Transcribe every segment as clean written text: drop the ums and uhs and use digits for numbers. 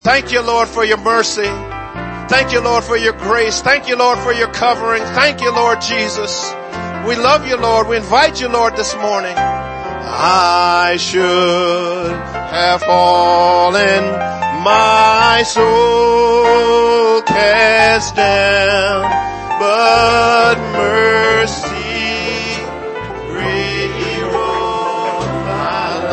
Thank you, Lord, for your mercy. Thank you, Lord, for your grace. Thank you, Lord, for your covering. Thank you, Lord Jesus. We love you, Lord. We invite you, Lord, this morning. I should have fallen, my soul cast down, but mercy rewrote my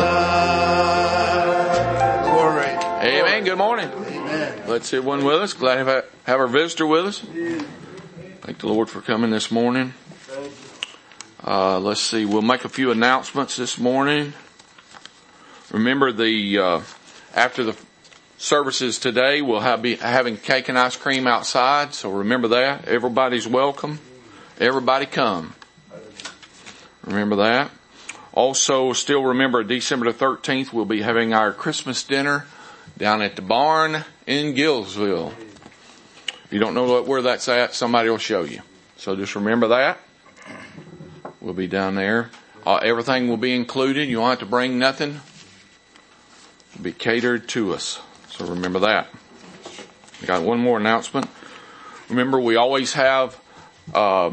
life. Glory. Amen. Good morning. Amen. Let's hear one with us. Glad to have our visitor with us. Thank the Lord for coming this morning. Let's see. We'll make a few announcements this morning. Remember after the services today, we'll be having cake and ice cream outside. So remember that. Everybody's welcome. Everybody come. Remember that. Also, still remember December the 13th, we'll be having our Christmas dinner down at the barn in Gillsville. If you don't know where that's at, somebody will show you. So just remember that. We'll be down there. Everything will be included. You won't have to bring nothing. It'll be catered to us. So remember that. We got one more announcement. Remember, we always have the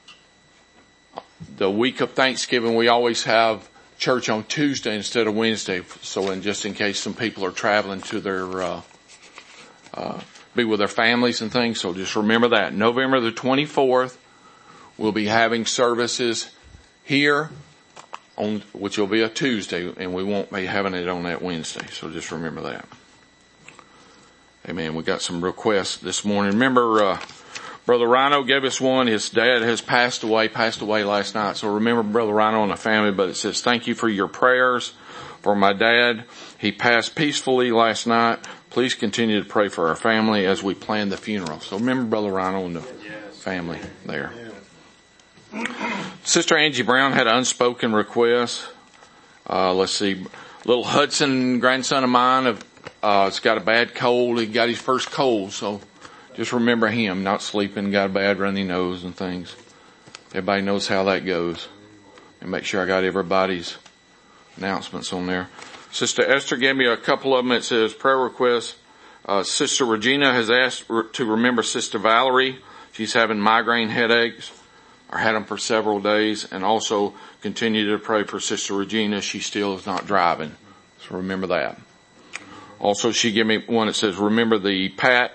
week of Thanksgiving. We always have church on Tuesday instead of Wednesday. So, just in case some people are traveling to their be with their families and things. So just remember that. November the 24th. We'll be having services here which will be a Tuesday, and we won't be having it on that Wednesday. So just remember that. Amen. We got some requests this morning. Remember, Brother Rhino gave us one. His dad has passed away last night. So remember Brother Rhino and the family, but it says, thank you for your prayers for my dad. He passed peacefully last night. Please continue to pray for our family as we plan the funeral. So remember Brother Rhino and the family there. Sister Angie Brown had an unspoken request. Let's see. Little Hudson, grandson of mine, has got a bad cold. He got his first cold, so just remember him, not sleeping, got a bad runny nose and things. Everybody knows how that goes. And make sure I got everybody's announcements on there. Sister Esther gave me a couple of them. It says prayer requests. Sister Regina has asked to remember Sister Valerie. She's having migraine headaches, or had them for several days, and also continue to pray for Sister Regina. She still is not driving. So remember that. Also, she gave me one that says, remember the Pat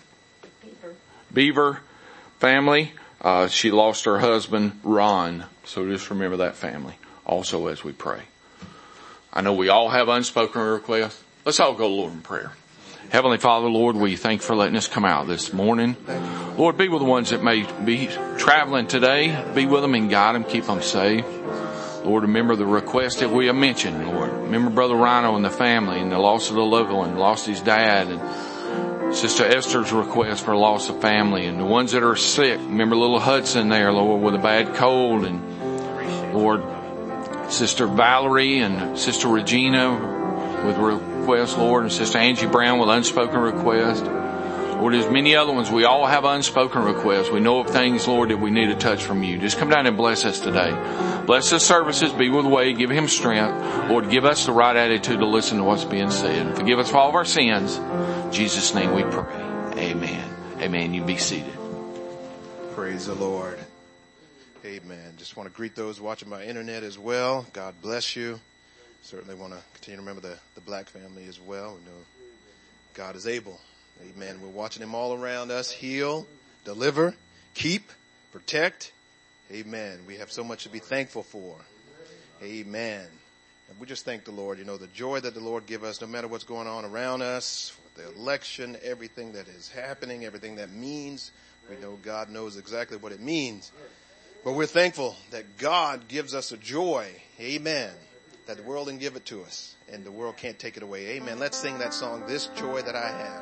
Beaver family. She lost her husband, Ron. So just remember that family also as we pray. I know we all have unspoken requests. Let's all go to the Lord in prayer. Heavenly Father, Lord, we thank you for letting us come out this morning. Lord, be with the ones that may be traveling today. Be with them and guide them, keep them safe. Lord, remember the request that we have mentioned, Lord. Remember Brother Rhino and the family and the loss of the loved one, lost his dad, and Sister Esther's request for loss of family, and the ones that are sick. Remember little Hudson there, Lord, with a bad cold, and Lord, Sister Valerie and Sister Regina with requests, Lord, and Sister Angie Brown with unspoken requests. Lord, there's many other ones. We all have unspoken requests. We know of things, Lord, that we need a touch from you. Just come down and bless us today. Bless the services. Be with Wade. Give him strength. Lord, give us the right attitude to listen to what's being said. Forgive us for all of our sins. In Jesus' name we pray. Amen. Amen. You be seated. Praise the Lord. Amen. Just want to greet those watching by internet as well. God bless you. Certainly want to continue to remember the Black family as well. We know God is able. Amen. We're watching him all around us. Heal, deliver, keep, protect. Amen. We have so much to be thankful for. Amen. And we just thank the Lord. You know, the joy that the Lord give us, no matter what's going on around us, the election, everything that is happening, everything that means. We know God knows exactly what it means. But we're thankful that God gives us a joy. Amen. That the world didn't give it to us, and the world can't take it away. Amen. Let's sing that song, This Joy That I Have.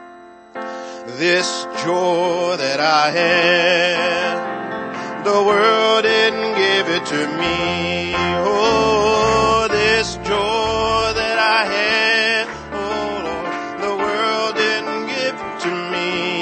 This joy that I have, the world didn't give it to me. Oh, this joy that I have, oh Lord, the world didn't give it to me.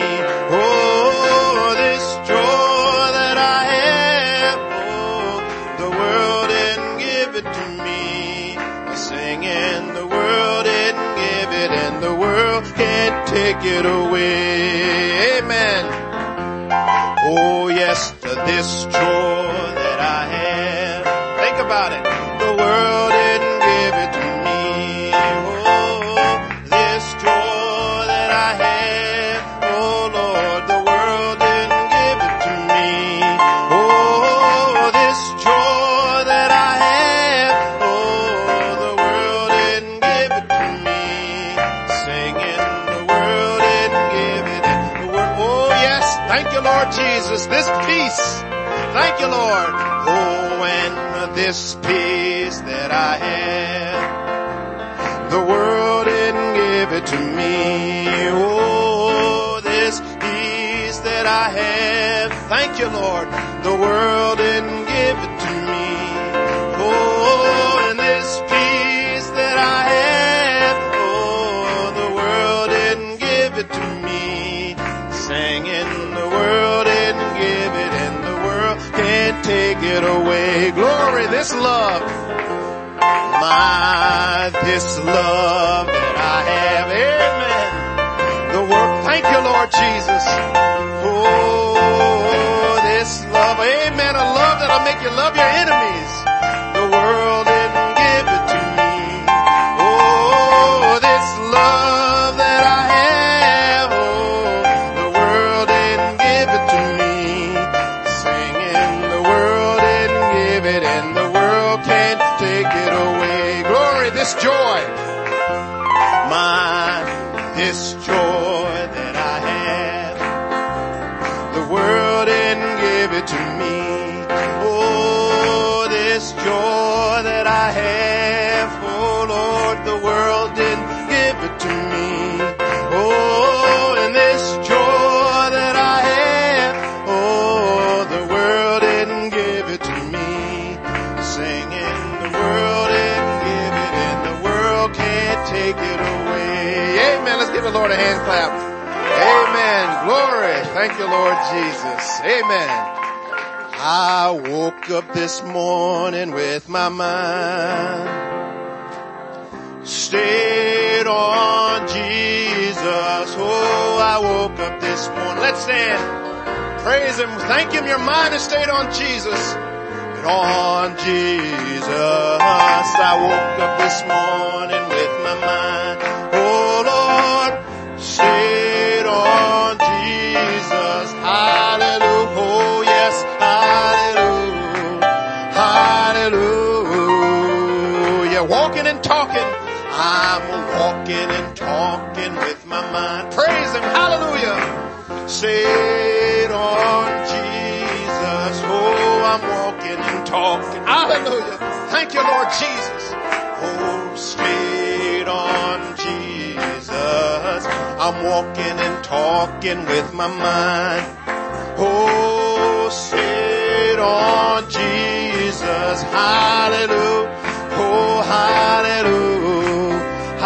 Oh, this joy that I have, oh, the world didn't give it to me. Singing, the world didn't give it, and the world can't take it away. Amen. Oh yes, to this joy that I have. Think about it. The world didn't give it to me. Oh, this joy that I have. Oh Lord, the world didn't give it to me. Oh, this joy that I have. Oh, the world didn't give it to me. Singing, the world didn't give it. Oh yes, thank you Lord Jesus, this peace. Thank you Lord. Oh, and this peace that I have, the world didn't give it to me. Oh, this peace that I have, thank you Lord, the world didn't give it to me. Oh, and this peace that I have, oh, the world didn't give it to me. Singing, the world didn't give it, and the world can't take it away. Glory, this love, this love that I have, amen. The world, thank you Lord Jesus. Oh, this love, amen, a love that'll make you love your enemies. The world didn't give it to me. Oh, this love that I have, oh, the world didn't give it to me. Singing, the world didn't give it, and the world can't take it away. Glory, this joy, this joy that I have, the world didn't give it to me. Oh, this joy that I have, oh Lord, the world didn't give it to me. Oh, and this joy that I have, oh, the world didn't give it to me. Singing, the world didn't give it, and the world can't take it away. Amen. Let's give the Lord a hand clap. Amen. Glory. Thank you, Lord Jesus. Amen. I woke up this morning with my mind stayed on Jesus. Oh, I woke up this morning. Let's stand. Praise Him. Thank Him. Your mind is stayed on Jesus. On Jesus. I woke up this morning with my mind. Oh Lord, stayed on Jesus. Hallelujah. Oh yes, hallelujah. Hallelujah. Walking and talking. I'm walking and talking with my mind. Praise Him. Hallelujah. Stayed on Jesus. Oh, I'm walking and talking. Hallelujah. Thank you, Lord Jesus. Oh, stayed on Jesus. I'm walking and talking with my mind. Oh, stayed on Jesus. Hallelujah. Oh, hallelujah.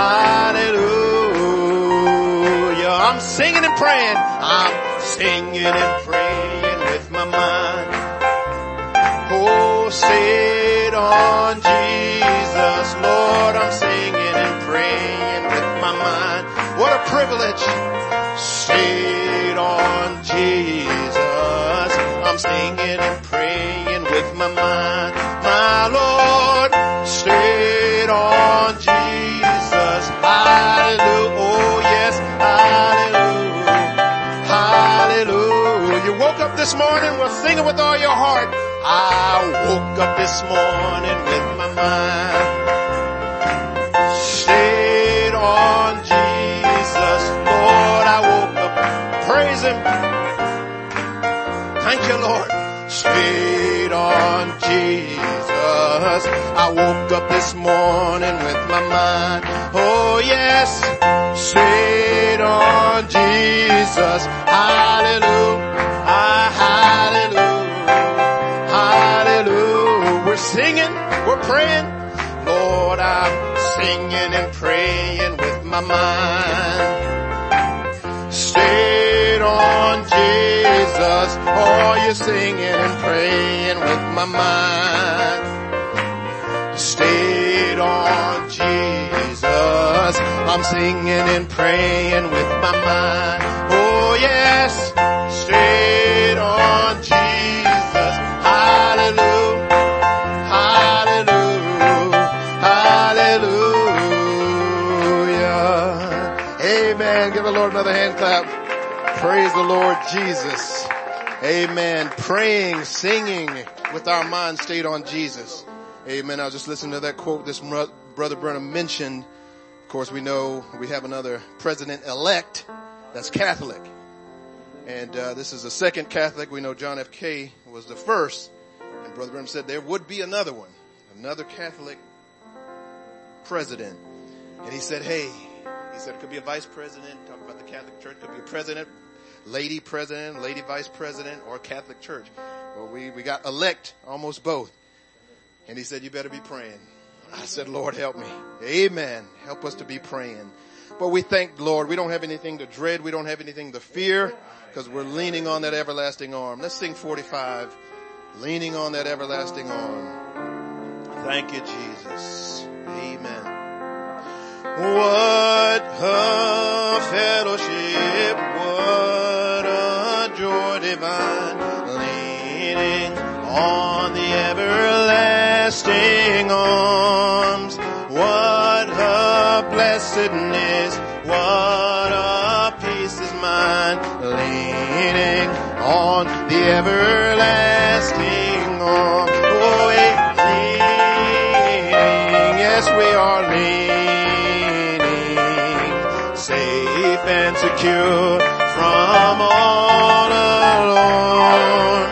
Hallelujah. I'm singing and praying. I'm singing and praying with my mind. Oh, stayed on Jesus. Lord, I'm singing and praying with my mind. What a privilege. Stayed on Jesus. I'm singing and praying with my mind. My Lord, stayed on Jesus. Hallelujah. Oh yes, hallelujah. Hallelujah. You woke up this morning, well, sing it with all your heart. I woke up this morning with my mind stayed on Jesus. Lord, I woke up. Praise Him. Thank you, Lord. Stayed on Jesus. I woke up this morning with my mind. Oh yes, stayed on Jesus. Hallelujah. Hallelujah. Hallelujah. We're singing, we're praying. Lord, I'm singing and praying with my mind. Stayed on Jesus. Oh, you're singing and praying with my mind. Stayed on Jesus. I'm singing and praying with my my mind. Oh yes, stayed on Jesus. Hallelujah, hallelujah, hallelujah. Amen. Give the Lord another hand clap. Praise the Lord Jesus. Amen. Praying, singing with our mind stayed on Jesus. Amen. I was just listening to that quote this Brother Brenham mentioned. Of course, we know we have another president-elect that's Catholic. And this is the second Catholic. We know John F. K. was the first. And Brother Brenham said there would be another one, another Catholic president. And he said, hey, it could be a vice president, talk about the Catholic Church, could be a president, lady vice president, or Catholic Church. Well, we got elect almost both. And he said, you better be praying. I said, Lord, help me. Amen. Help us to be praying. But we thank the Lord. We don't have anything to dread. We don't have anything to fear because we're leaning on that everlasting arm. Let's sing 45. Leaning on that everlasting arm. Thank you, Jesus. Amen. What a fellowship. What a joy divine. Leaning on the everlasting arms. What a blessedness. What a peace is mine. Leaning on the everlasting arms. Oh, leaning. Yes, we are leaning. Safe and secure from all alarm.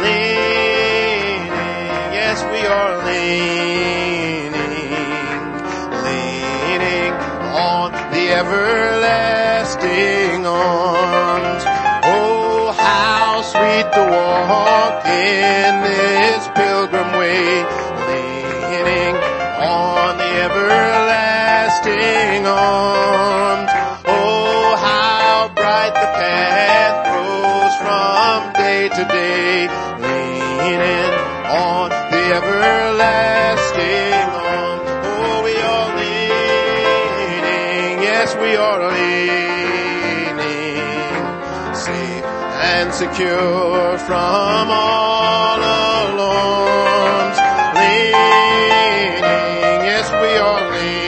Everlasting arms. Oh, how sweet to walk in this pilgrim way, leaning on the everlasting arms. Oh, how bright the path grows from day to day, leaning on the everlasting arms. Oh, we are leaning, yes, we are leaning, safe and secure from all alarms. Leaning, yes, we are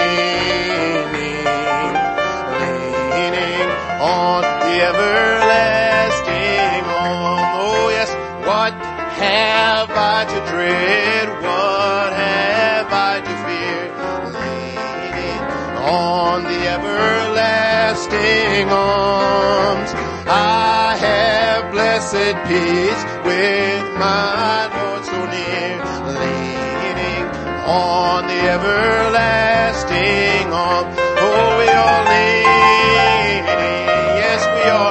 leaning on the everlasting arm. Oh yes, what have I to dread? What have I to fear? Leaning on the everlasting arms. I have blessed peace with my Lord so near. Leaning on the everlasting arms. Oh, we are leaning. Yes, we are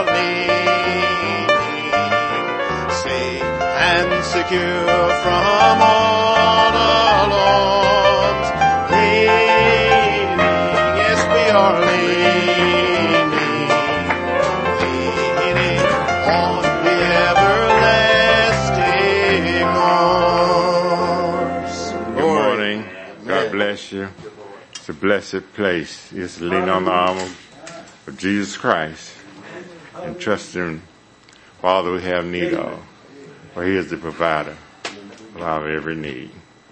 leaning. Safe and secure from all alarms. Leaning. Yes, we are leaning. Leaning on the everlasting arms. Good morning. God bless you. It's a blessed place. It's to lean on the arm of Jesus Christ and trust Him for all that we have need of. For He is the provider of our every need.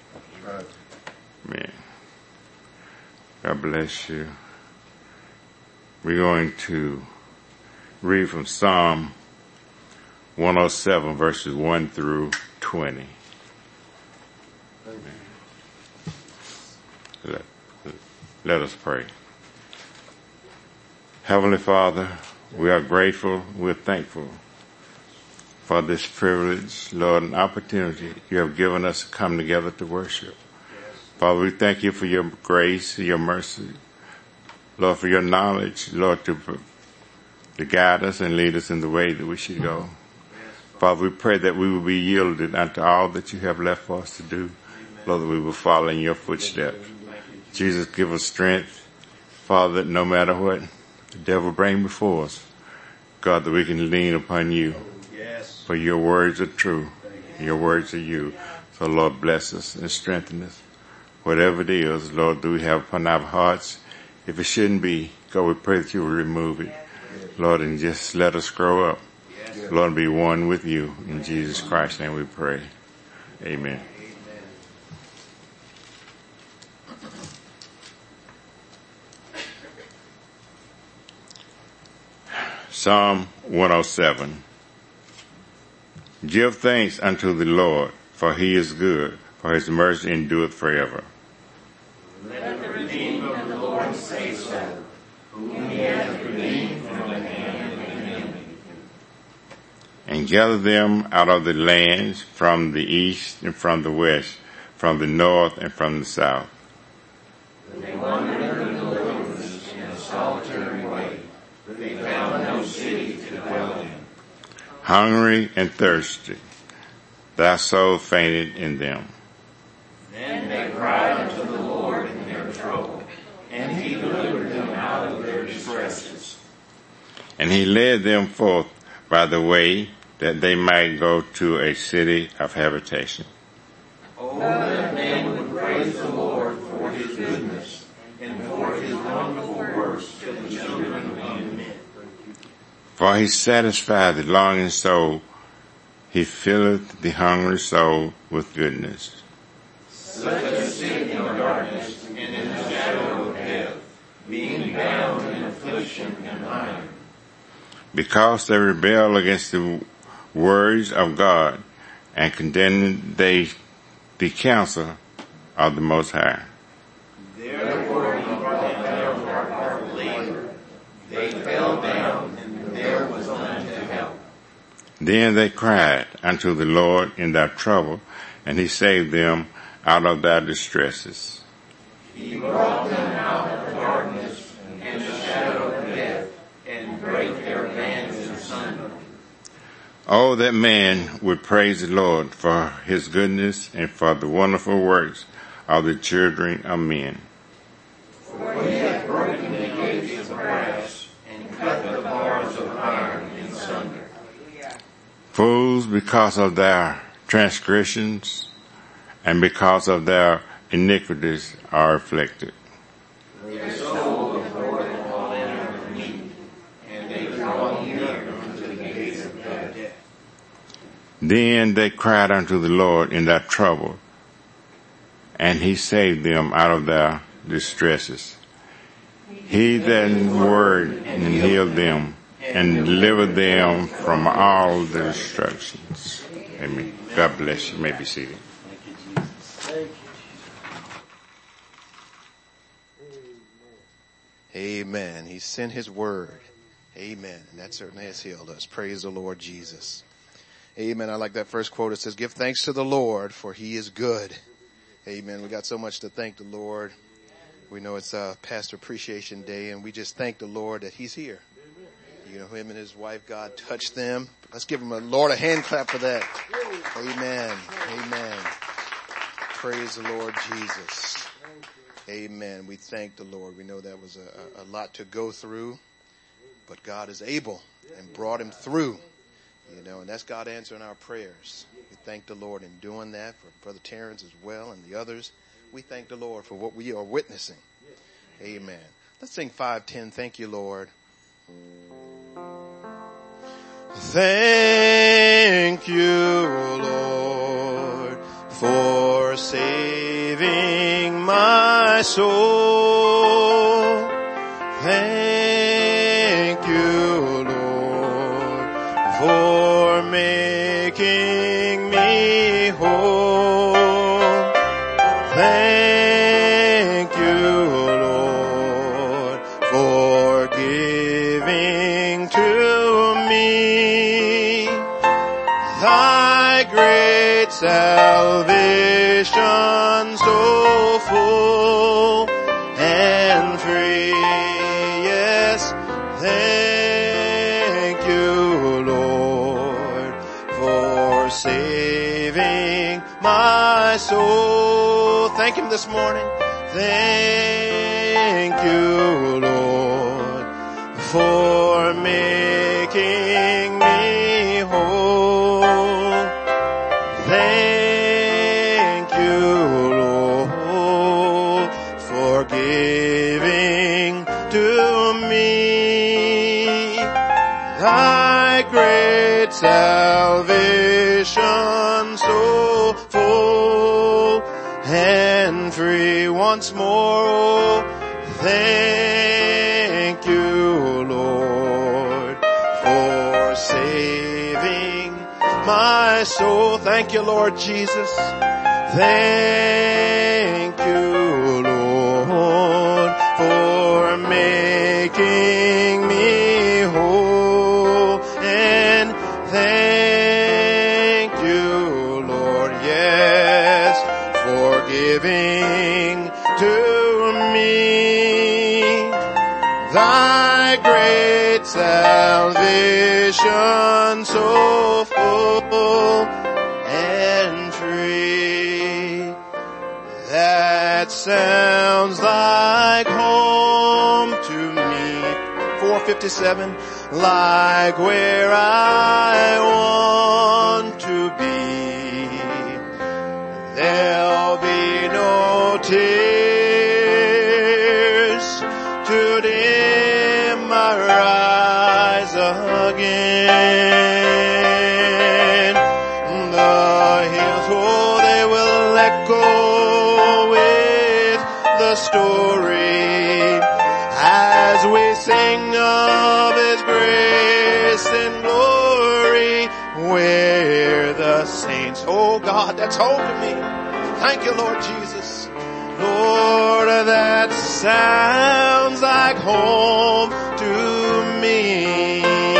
Amen. God bless you. We're going to read from Psalm 107 verses 1 through 20. Let us pray. Heavenly Father, we are grateful, we're thankful for this privilege, Lord, an opportunity you have given us to come together to worship. Father, we thank you for your grace, your mercy, Lord, for your knowledge, Lord, to guide us and lead us in the way that we should go. Father, we pray that we will be yielded unto all that you have left for us to do. Lord, that we will follow in your footsteps. Jesus, give us strength, Father, that no matter what the devil bring before us, God, that we can lean upon you. For your words are true. Your words are you. So, Lord, bless us and strengthen us. Whatever it is, Lord, do we have upon our hearts? If it shouldn't be, God, we pray that you will remove it. Lord, and just let us grow up. Lord, be one with you. In Jesus Christ's name we pray. Amen. Psalm 107. Give thanks unto the Lord, for he is good, for his mercy endureth forever. Let the redeemed of the Lord say so, whom he hath redeemed from the hand of the enemy. And gather them out of the lands, from the east and from the west, from the north and from the south. They wandered in the wilderness in a solitary way. They found no city to dwell in. Hungry and thirsty, thy soul fainted in them. Then they cried unto the Lord in their trouble, and he delivered them out of their distresses. And he led them forth by the way, that they might go to a city of habitation. Oh, that men would praise the Lord for his goodness, and for his wonderful works to the children of men. For he satisfied the longing soul, he filleth the hungry soul with goodness. Such as sit in darkness and in the shadow of death, being bound in affliction and iron. Because they rebel against the words of God, and condemned they the counsel of the Most High. Therefore he brought them down to our hard labor. They fell down, and there was none to help. Then they cried unto the Lord in their trouble, and he saved them out of their distresses. He brought them out of darkness and the shadow of death, and brake their bands in sunder. Oh, that man would praise the Lord for his goodness and for the wonderful works of the children of men. For he hath broken the gates of brass, and cut the bars of iron in sunder. Fools, because of their transgressions and because of their iniquities, are afflicted. Their soul is Lord all in of meat, and they draw near unto the gates of death. Then they cried unto the Lord in their trouble, and he saved them out of their distresses. He that word and healed them, and delivered them from all their destructions. Amen. God bless you. You may be seated. Amen. He sent his word. Amen. And that certainly has healed us. Praise the Lord Jesus. Amen. I like that first quote. It says, give thanks to the Lord, for he is good. Amen. We got so much to thank the Lord. We know it's Pastor Appreciation Day, and we just thank the Lord that he's here. You know, him and his wife, God touched them. Let's give him a hand clap for that. Amen. Amen. Praise the Lord Jesus. Amen. We thank the Lord. We know that was a lot to go through, but God is able and brought him through. You know, and that's God answering our prayers. We thank the Lord in doing that for Brother Terrence as well and the others. We thank the Lord for what we are witnessing. Amen. Let's sing 510. Thank you, Lord. Thank you, Lord, for saving my soul. Thank you, Lord, for making me whole. Thank you, Lord, for giving to me thy great salvation so full and free. Yes, thank you, Lord, for saving my soul. Thank him this morning. Thank you, Lord, for making me whole. Thank you, Lord, for giving to me thy great salvation so full and free once more. Oh, thank you, Lord, for saving my soul. Thank you, Lord Jesus. Thank you, Lord, for making me whole. And thank you, Lord, yes, for giving to me thy great salvation so full and free. That sounds like home to me. 457, like where I want to be. There'll be no tears to dim my eyes again. The hills, oh, they will echo with the story as we sing of His grace and glory, where the saints, oh God, that's home to me. Thank you, Lord Jesus. Lord, that sounds like home to me.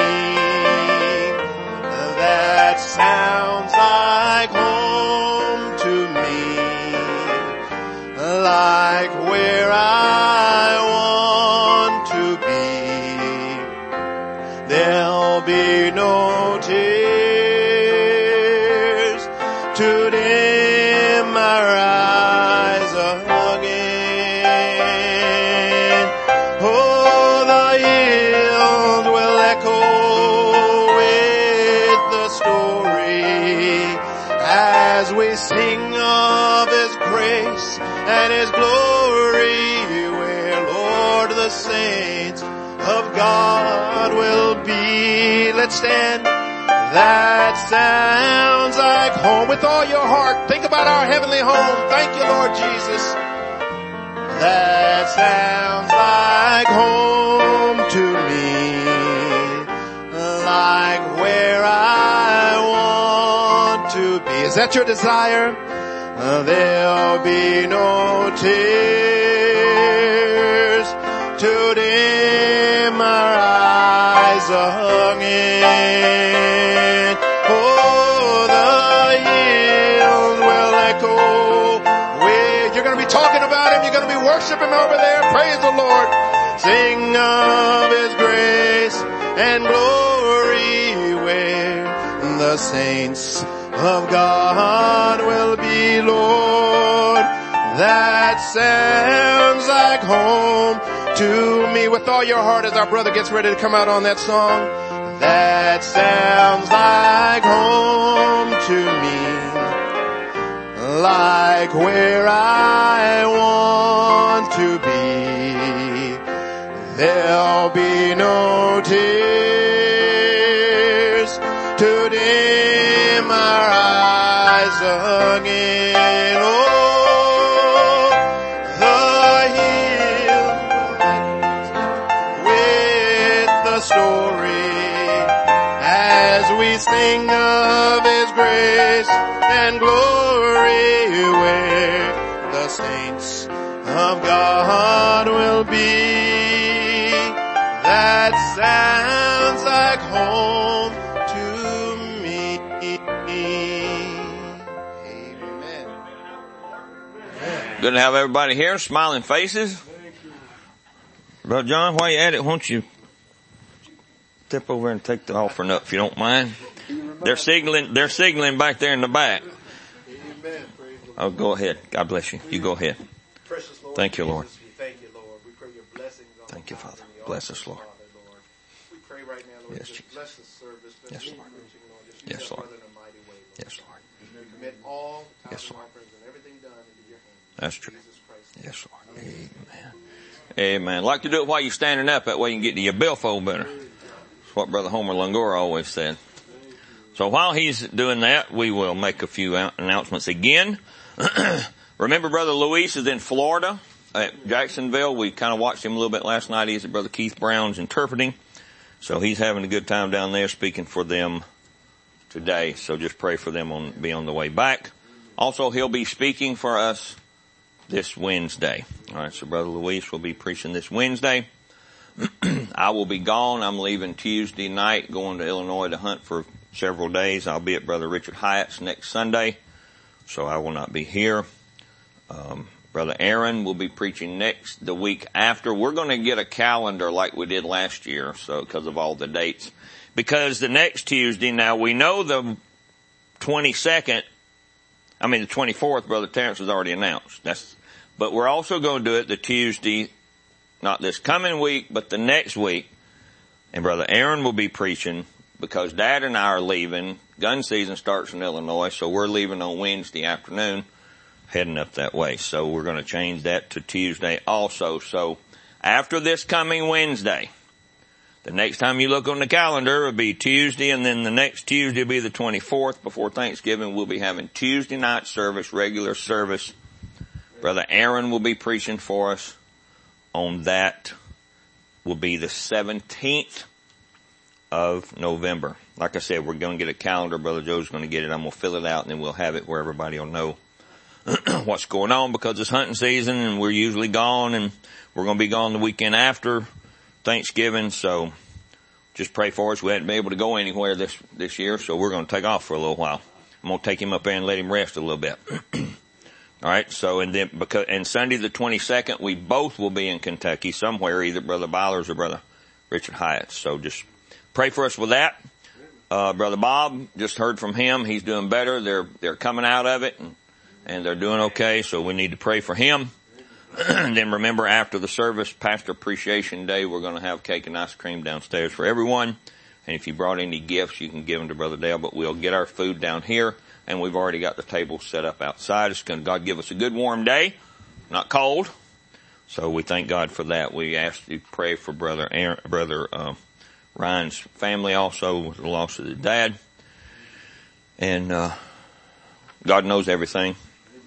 That sounds like home to me. Like where I want to be. There'll be no tears to dim my eyes again. Oh, the hills will echo with the story as we sing of His grace and His glory, where, Lord, the saints of God will be. Let's stand. That sounds like home. With all your heart, think about our heavenly home. Thank you, Lord Jesus. That sounds like home to me, like where I want to be. Is that your desire? There'll be no tears to dim our eyes again. Oh, the hills will echo. You're going to be talking about Him. You're going to be worshiping Him over there. Praise the Lord. Sing of His grace and glory, where the saints of God will be, Lord. That sounds like home to me. With all your heart, as our brother gets ready to come out on that song. That sounds like home to me. Like where I want to be. There'll be no tears to dim our eyes again. Oh, the hill with the story as we sing of His grace and glory, where the saints of God will be. That sounds like home to me. Amen. Good to have everybody here, smiling faces. Brother John, while you at it, won't you step over and take the offering up if you don't mind? They're signaling back there in the back. Oh, go ahead. God bless you. You go ahead. Thank you, Lord. Thank you, Lord. We pray your blessings on Thank you, Father. Bless us, Lord. We pray right now, Lord, yes, just bless the service. Yes, Lord. Yes, Lord. Yes, Lord. We commit all yes, Lord. offerings and everything done into your hands. That's true. Jesus Christ. Yes, Lord. Amen. Amen. I'd like to do it while you're standing up. That way you can get to your billfold better. what Brother Homer Langora always said. So while he's doing that, we will make a few announcements again. Remember Brother Luis is in Florida at Jacksonville. We kind of watched him a little bit last night. He's at Brother Keith Brown's interpreting. So he's having a good time down there speaking for them today. So just pray for them be on the way back. Also, he'll be speaking for us this Wednesday. All right, so Brother Luis will be preaching this Wednesday. I will be gone. I'm leaving Tuesday night, going to Illinois to hunt for several days. I'll be at Brother Richard Hyatt's next Sunday, so I will not be here. Brother Aaron will be preaching the week after. We're going to get a calendar like we did last year, so because of all the dates. Because the next Tuesday, now we know the 24th, Brother Terrence has already announced. But we're also going to do it the Tuesday, not this coming week, but the next week. And Brother Aaron will be preaching because Dad and I are leaving. Gun season starts in Illinois, so we're leaving on Wednesday afternoon, heading up that way. So we're going to change that to Tuesday also. So after this coming Wednesday, the next time you look on the calendar will be Tuesday, and then the next Tuesday will be the 24th. Before Thanksgiving, we'll be having Tuesday night service, regular service. Brother Aaron will be preaching for us on that. Will be the 17th of November. Like I said, we're going to get a calendar. Brother Joe's going to get it. I'm going to fill it out, and then we'll have it where everybody will know what's going on, because it's hunting season, and we're usually gone, and we're going to be gone the weekend after Thanksgiving. So just pray for us. We hadn't been able to go anywhere this year, so we're going to take off for a little while. I'm going to take him up there and let him rest a little bit. All right. So, and Sunday the 22nd, we both will be in Kentucky somewhere, either Brother Byler's or Brother Richard Hyatt's. So just pray for us with that. Brother Bob, just heard from him. He's doing better. They're coming out of it and they're doing okay. So we need to pray for him. And then remember, after the service, Pastor Appreciation Day, we're going to have cake and ice cream downstairs for everyone. And if you brought any gifts, you can give them to Brother Dale, but we'll get our food down here. And we've already got the table set up outside. It's going to, God give us a good warm day, not cold. So we thank God for that. We ask you to pray for Brother Ryan's family also with the loss of his dad. And, God knows everything.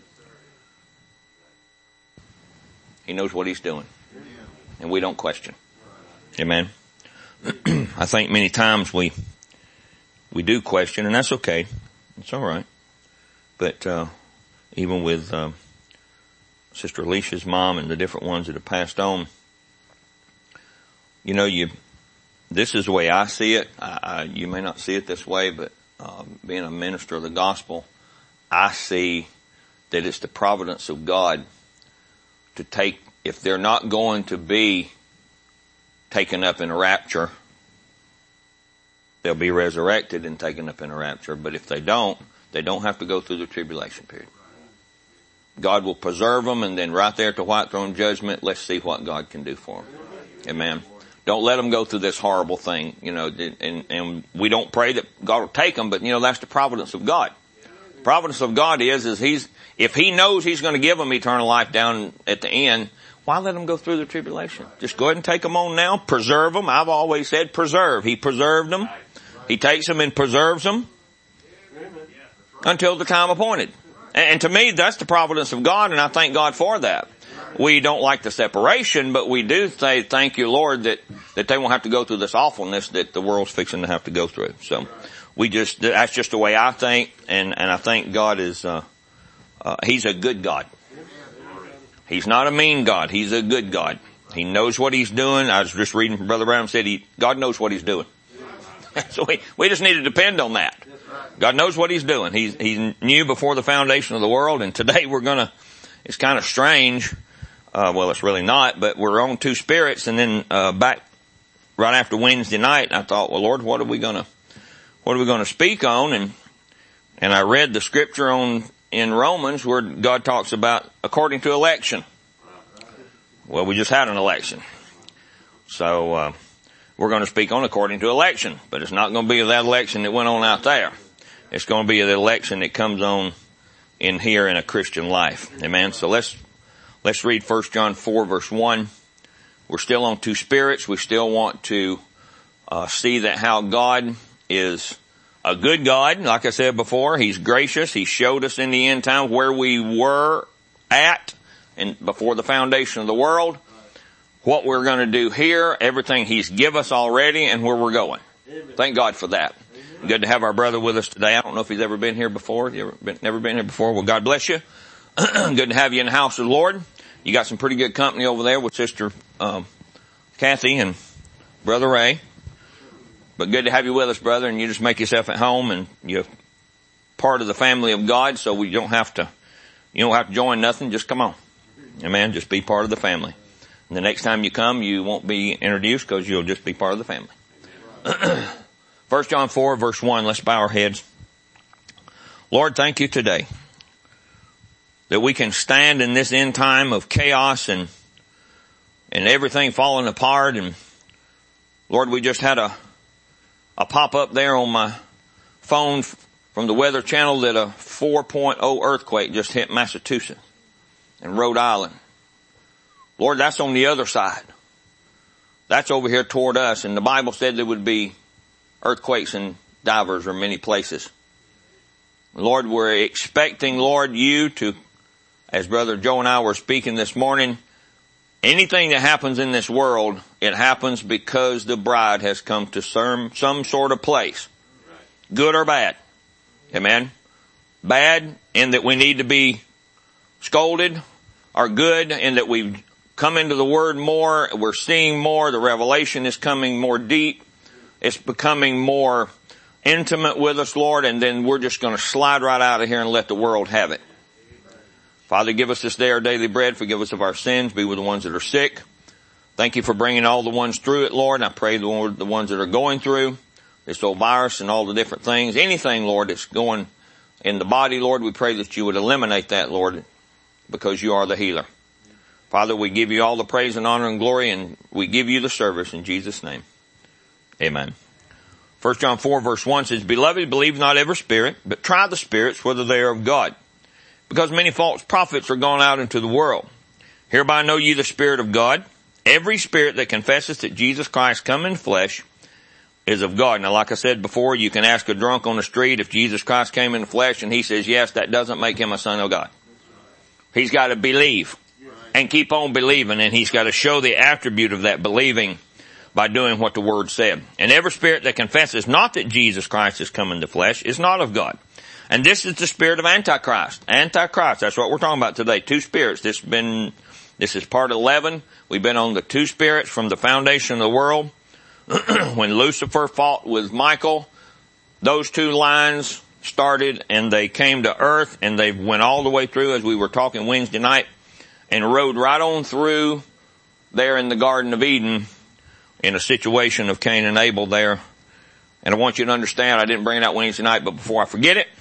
He knows what he's doing. And we don't question. Amen. I think many times we do question, and that's okay. It's all right. But even with Sister Alicia's mom and the different ones that have passed on, this is the way I see it. You may not see it this way, but being a minister of the gospel, I see that it's the providence of God to take, if they're not going to be taken up in a rapture, they'll be resurrected and taken up in a rapture. But if they don't have to go through the tribulation period. God will preserve them, and then right there at the white throne judgment, let's see what God can do for them. Amen. Don't let them go through this horrible thing, and we don't pray that God will take them, but that's the providence of God. The providence of God is if He knows He's going to give them eternal life down at the end, why let them go through the tribulation? Just go ahead and take them on now. Preserve them. I've always said preserve. He preserved them. He takes them and preserves them until the time appointed. And to me, that's the providence of God, and I thank God for that. We don't like the separation, but we do say, thank you, Lord, that they won't have to go through this awfulness that the world's fixing to have to go through. So that's just the way I think, and I think God is, He's a good God. He's not a mean God. He's a good God. He knows what He's doing. I was just reading from Brother Brown said God knows what He's doing. So we just need to depend on that. God knows what He's doing. He knew before the foundation of the world, and today it's kind of strange. Well, it's really not, but we're on two spirits, and then, back right after Wednesday night, I thought, well, Lord, what are we gonna speak on? And I read the scripture in Romans where God talks about according to election. Well, we just had an election. So, we're going to speak on according to election, but it's not going to be that election that went on out there. It's going to be the election that comes on in here in a Christian life. Amen. So let's read 1 John 4 verse 1. We're still on two spirits. We still want to see that how God is a good God. Like I said before, He's gracious. He showed us in the end time where we were at and before the foundation of the world, what we're going to do here, everything He's give us already, and where we're going. Thank God for that. Good to have our brother with us today. I don't know if he's ever been here before. Never been here before? Well, God bless you. Good to have you in the house of the Lord. You got some pretty good company over there with Sister Kathy and Brother Ray. But good to have you with us, brother, and you just make yourself at home, and you're part of the family of God, so you don't have to join nothing. Just come on. Amen. Just be part of the family. And the next time you come, you won't be introduced because you'll just be part of the family. 1 John 4 verse 1, let's bow our heads. Lord, thank you today that we can stand in this end time of chaos and everything falling apart. And Lord, we just had a pop up there on my phone from the Weather Channel that a 4.0 earthquake just hit Massachusetts and Rhode Island. Lord, that's on the other side. That's over here toward us. And the Bible said there would be earthquakes in divers or many places. Lord, we're expecting, Lord, you to, as Brother Joe and I were speaking this morning, anything that happens in this world, it happens because the bride has come to some sort of place. Good or bad. Amen. Bad in that we need to be scolded, or good in that we've come into the Word more, we're seeing more, the revelation is coming more deep, it's becoming more intimate with us, Lord, and then we're just going to slide right out of here and let the world have it. Father, give us this day our daily bread, forgive us of our sins, be with the ones that are sick. Thank you for bringing all the ones through it, Lord, and I pray the ones that are going through this old virus and all the different things, anything, Lord, that's going in the body, Lord, we pray that you would eliminate that, Lord, because you are the healer. Father, we give you all the praise and honor and glory, and we give you the service in Jesus' name. Amen. 1 John 4 verse 1 says, Beloved, believe not every spirit, but try the spirits whether they are of God. Because many false prophets are gone out into the world. Hereby know ye the Spirit of God. Every spirit that confesses that Jesus Christ come in flesh is of God. Now, like I said before, you can ask a drunk on the street if Jesus Christ came in flesh and he says yes, that doesn't make him a son of God. He's got to believe and keep on believing, and he's got to show the attribute of that believing by doing what the Word said. And every spirit that confesses not that Jesus Christ has come in the flesh is not of God. And this is the spirit of Antichrist. Antichrist, that's what we're talking about today. Two spirits. This is part 11. We've been on the two spirits from the foundation of the world. When Lucifer fought with Michael, those two lines started and they came to earth, and they went all the way through, as we were talking Wednesday night, and rode right on through there in the Garden of Eden in a situation of Cain and Abel there. And I want you to understand, I didn't bring it out Wednesday night, but before I forget it,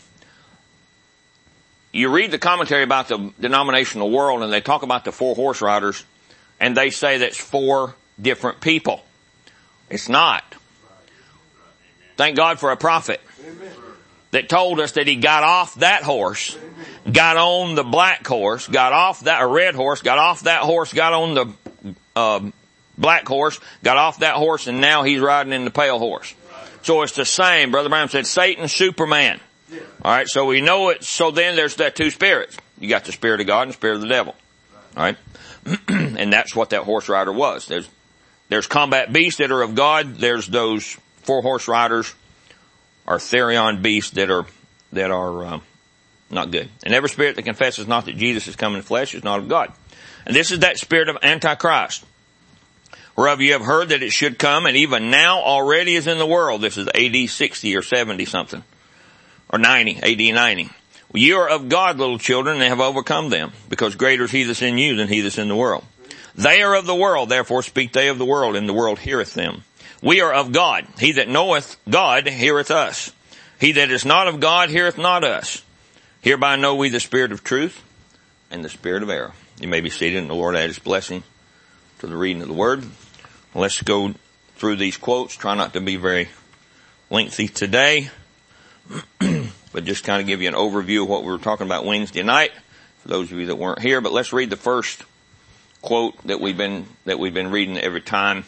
you read the commentary about the denominational world, and they talk about the 4 horse riders, and they say that's 4 different people. It's not. Thank God for a prophet that told us that he got off that horse, got on the black horse, got off that red horse, got off that horse, got on the black horse, got off that horse, and now he's riding in the pale horse. So it's the same. Brother Branham said Satan, Superman. All right, so we know it. So then there's that 2 spirits. You got the spirit of God and the spirit of the devil. All right, and that's what that horse rider was. There's combat beasts that are of God. There's those 4 horse riders, or Therion beasts that are not good. And every spirit that confesses not that Jesus has come in flesh is not of God. And this is that spirit of Antichrist, whereof you have heard that it should come, and even now already is in the world. This is AD 60 or 70 something. Or 90, AD 90. Well, you are of God, little children, and have overcome them, because greater is he that's in you than he that's in the world. They are of the world, therefore speak they of the world, and the world heareth them. We are of God. He that knoweth God heareth us. He that is not of God heareth not us. Hereby know we the spirit of truth and the spirit of error. You may be seated, and the Lord add his blessing to the reading of the Word. Let's go through these quotes. Try not to be very lengthy today, but just kind of give you an overview of what we were talking about Wednesday night, for those of you that weren't here. But let's read the first quote that we've been reading every time.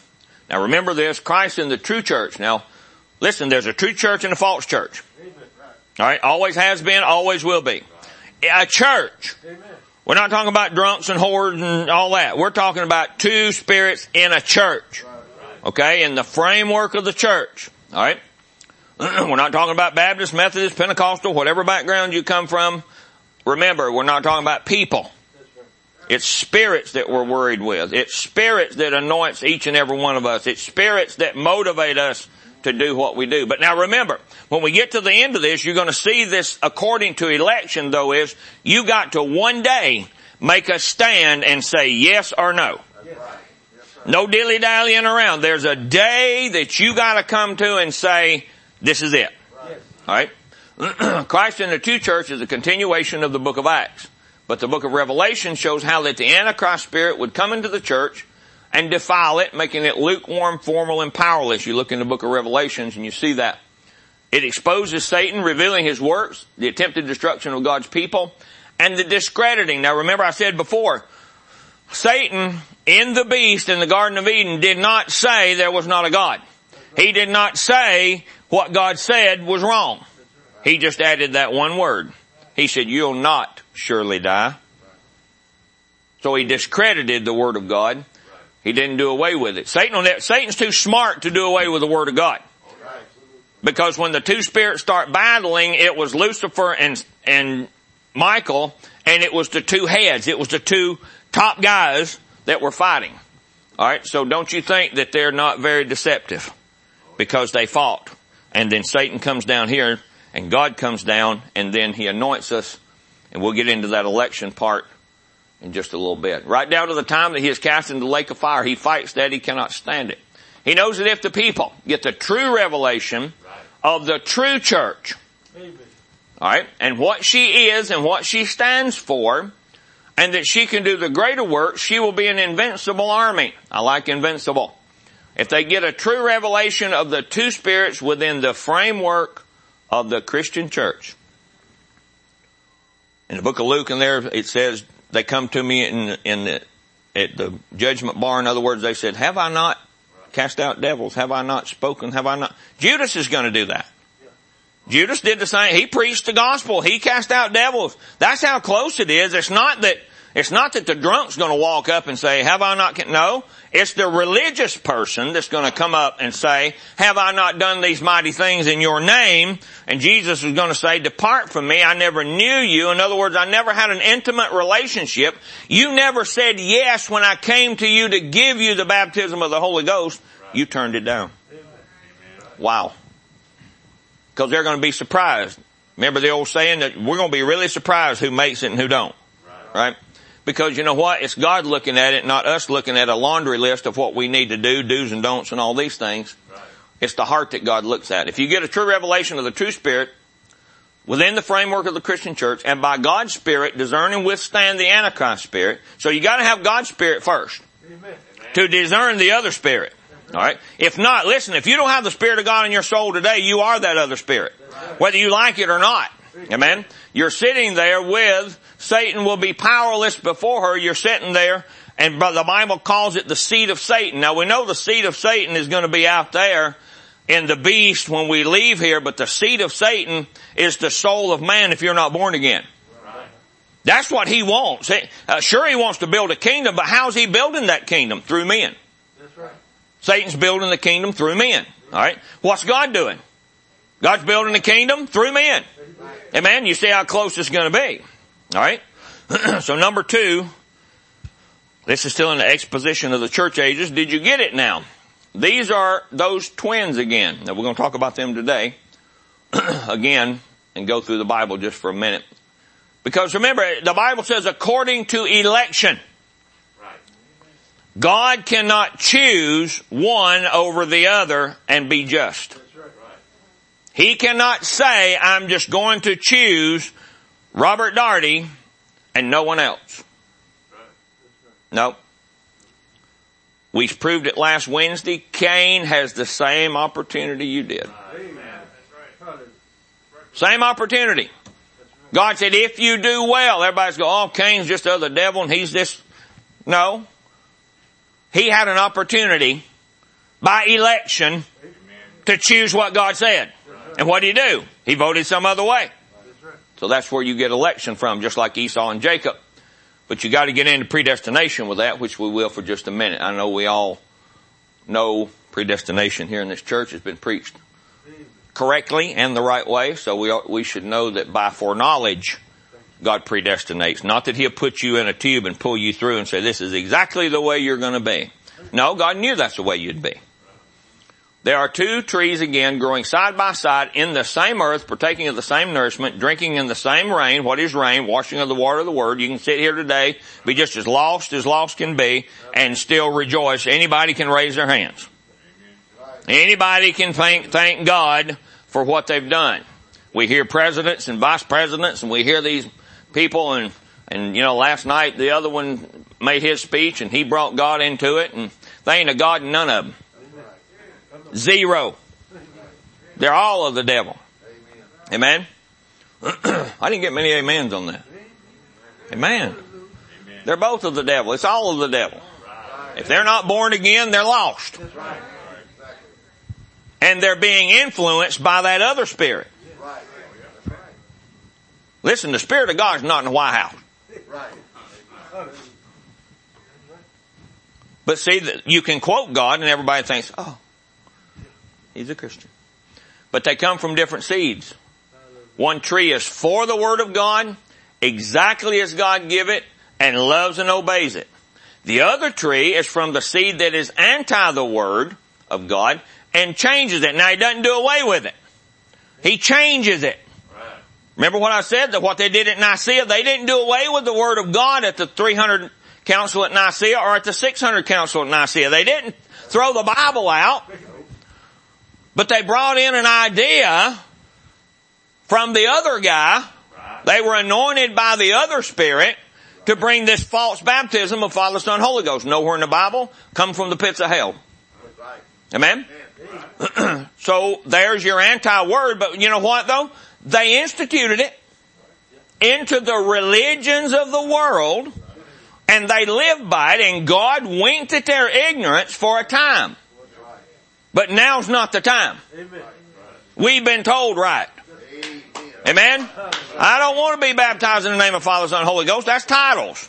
Now remember this, Christ in the true church. Now, listen, there's a true church and a false church. Alright, always has been, always will be. A church. We're not talking about drunks and whores and all that. We're talking about two spirits in a church. Okay, in the framework of the church. Alright? We're not talking about Baptist, Methodist, Pentecostal, whatever background you come from. Remember, we're not talking about people. It's spirits that we're worried with. It's spirits that anoints each and every one of us. It's spirits that motivate us to do what we do. But now remember, when we get to the end of this, you're going to see this according to election, though, is you got to one day make a stand and say yes or no. No dilly-dallying around. There's a day that you got to come to and say, this is it. All right? Christ in the true church is a continuation of the book of Acts. But the book of Revelation shows how that the Antichrist spirit would come into the church and defile it, making it lukewarm, formal, and powerless. You look in the book of Revelations and you see that. It exposes Satan, revealing his works, the attempted destruction of God's people, and the discrediting. Now remember I said before, Satan in the beast in the Garden of Eden did not say there was not a God. He did not say what God said was wrong. He just added that one word. He said, you'll not surely die. So he discredited the word of God. He didn't do away with it. Satan's too smart to do away with the word of God. Because when the two spirits start battling, it was Lucifer and Michael, and it was the two heads. It was the two top guys that were fighting. Alright, so don't you think that they're not very deceptive. Because they fought. And then Satan comes down here, and God comes down, and then he anoints us, and we'll get into that election part in just a little bit. Right down to the time that he is cast into the lake of fire, he fights that, he cannot stand it. He knows that if the people get the true revelation of the true church, alright, and what she is and what she stands for, and that she can do the greater work, she will be an invincible army. I like invincible. If they get a true revelation of the two spirits within the framework of the Christian church. In the book of Luke, in there, it says, they come to me at the judgment bar. In other words, they said, have I not cast out devils? Have I not spoken? Have I not? Judas is going to do that. Judas did the same. He preached the gospel. He cast out devils. That's how close it is. It's not that the drunk's going to walk up and say, have I not? No. It's the religious person that's going to come up and say, have I not done these mighty things in your name? And Jesus is going to say, depart from me, I never knew you. In other words, I never had an intimate relationship. You never said yes when I came to you to give you the baptism of the Holy Ghost. You turned it down. Wow. Because they're going to be surprised. Remember the old saying that we're going to be really surprised who makes it and who don't. Right? Because you know what? It's God looking at it, not us looking at a laundry list of what we need to do, do's and don'ts and all these things. Right. It's the heart that God looks at. If you get a true revelation of the true spirit within the framework of the Christian church, and by God's Spirit discern and withstand the Antichrist spirit, so you got to have God's Spirit first. Amen. To discern the other spirit. All right. If not, listen, if you don't have the Spirit of God in your soul today, you are that other spirit. Whether you like it or not. Amen. You're sitting there with Satan will be powerless before her. You're sitting there, and the Bible calls it the seed of Satan. Now we know the seed of Satan is going to be out there in the beast when we leave here, but the seed of Satan is the soul of man if you're not born again. Right. That's what he wants. Sure, he wants to build a kingdom, but how's he building that kingdom? Through men. That's right. Satan's building the kingdom through men. All right. What's God doing? God's building the kingdom through men. Amen. You see how close it's going to be. All right. So number 2, this is still in the exposition of the church ages. Did you get it now? These are those twins again. Now we're going to talk about them today again and go through the Bible just for a minute. Because remember, the Bible says according to election. God cannot choose one over the other and be just. He cannot say, I'm just going to choose Robert Daugherty and no one else. No. We proved it last Wednesday. Cain has the same opportunity you did. Same opportunity. God said, if you do well, everybody's going, oh, Cain's just the other devil and he's this. No. He had an opportunity by election to choose what God said. And what did he do? He voted some other way. So that's where you get election from, just like Esau and Jacob. But you got to get into predestination with that, which we will for just a minute. I know we all know predestination here in this church has been preached correctly and the right way. So we should know that by foreknowledge, God predestinates. Not that he'll put you in a tube and pull you through and say, this is exactly the way you're going to be. No, God knew that's the way you'd be. There are two trees again growing side by side in the same earth, partaking of the same nourishment, drinking in the same rain. What is rain? Washing of the water of the word. You can sit here today, be just as lost can be, and still rejoice. Anybody can raise their hands. Anybody can thank God for what they've done. We hear presidents and vice presidents, and we hear these people, and you know, last night the other one made his speech, and he brought God into it, and they ain't a God in none of them. Zero. They're all of the devil. Amen? I didn't get many amens on that. Amen. They're both of the devil. It's all of the devil. If they're not born again, they're lost. And they're being influenced by that other spirit. Listen, the Spirit of God is not in the White House. But see, you can quote God and everybody thinks, oh, he's a Christian. But they come from different seeds. One tree is for the Word of God, exactly as God give it, and loves and obeys it. The other tree is from the seed that is anti the Word of God and changes it. Now, he doesn't do away with it. He changes it. Remember what I said, that what they did at Nicaea, they didn't do away with the Word of God at the 300 Council at Nicaea or at the 600 Council at Nicaea. They didn't throw the Bible out. But they brought in an idea from the other guy. They were anointed by the other spirit to bring this false baptism of Father, Son, Holy Ghost. Nowhere in the Bible come from the pits of hell. Amen? So there's your anti-word. But you know what though? They instituted it into the religions of the world, and they lived by it, and God winked at their ignorance for a time. But now's not the time. We've been told right. Amen? I don't want to be baptized in the name of Father, Son, Holy Ghost. That's titles.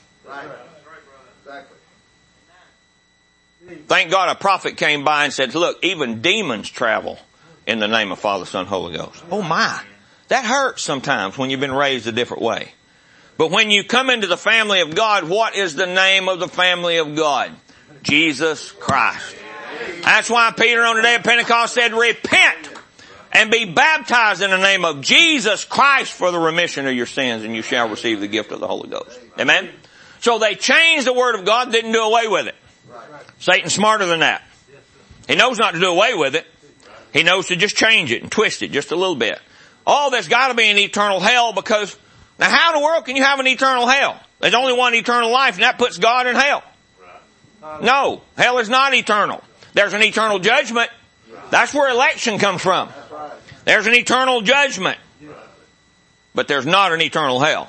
Thank God a prophet came by and said, look, even demons travel in the name of Father, Son, Holy Ghost. Oh my. That hurts sometimes when you've been raised a different way. But when you come into the family of God, what is the name of the family of God? Jesus Christ. That's why Peter on the day of Pentecost said, repent and be baptized in the name of Jesus Christ for the remission of your sins, and you shall receive the gift of the Holy Ghost. Amen? So they changed the Word of God, didn't do away with it. Satan's smarter than that. He knows not to do away with it. He knows to just change it and twist it just a little bit. Oh, there's got to be an eternal hell, because now how in the world can you have an eternal hell? There's only one eternal life, and that puts God in hell. No, hell is not eternal. There's an eternal judgment. That's where election comes from. There's an eternal judgment. But there's not an eternal hell.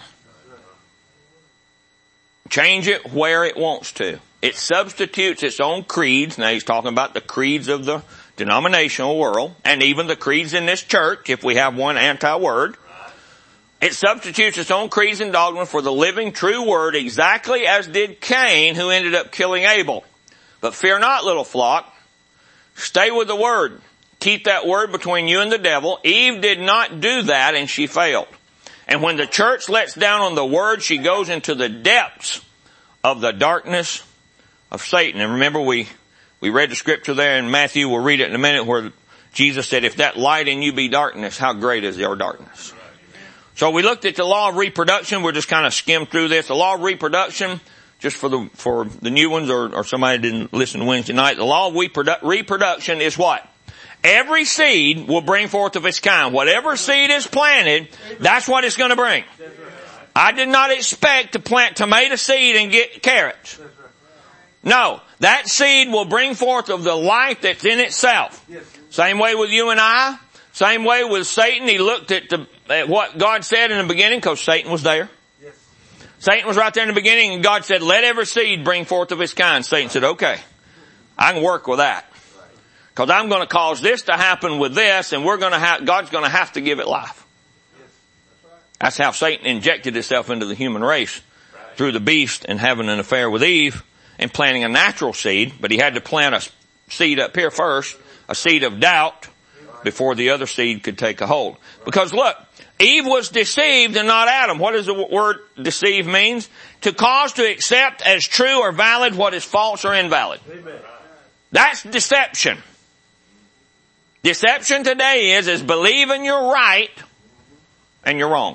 Change it where it wants to. It substitutes its own creeds. Now he's talking about the creeds of the denominational world, and even the creeds in this church, if we have one anti-word. It substitutes its own creeds and dogma for the living true word, exactly as did Cain, who ended up killing Abel. But fear not, little flock. Stay with the word. Keep that word between you and the devil. Eve did not do that, and she failed. And when the church lets down on the word, she goes into the depths of the darkness of Satan. And remember, we read the scripture there in Matthew. We'll read it in a minute, where Jesus said, if that light in you be darkness, how great is your darkness? So we looked at the law of reproduction. We're just kind of skimmed through this. The law of reproduction, just for the new ones, or somebody didn't listen to Wednesday night. The law of reproduction is what? Every seed will bring forth of its kind. Whatever seed is planted, that's what it's going to bring. I did not expect to plant tomato seed and get carrots. No, that seed will bring forth of the life that's in itself. Same way with you and I. Same way with Satan. He looked at what God said in the beginning, because Satan was there. Satan was right there in the beginning, and God said, let every seed bring forth of its kind. Satan said, okay, I can work with that. Because I'm going to cause this to happen with this, and God's going to have to give it life. That's how Satan injected himself into the human race. Through the beast and having an affair with Eve and planting a natural seed, but he had to plant a seed up here first, a seed of doubt, before the other seed could take a hold. Because look, Eve was deceived and not Adam. What does the word deceive means? To cause to accept as true or valid what is false or invalid. That's deception. Deception today is believing you're right and you're wrong.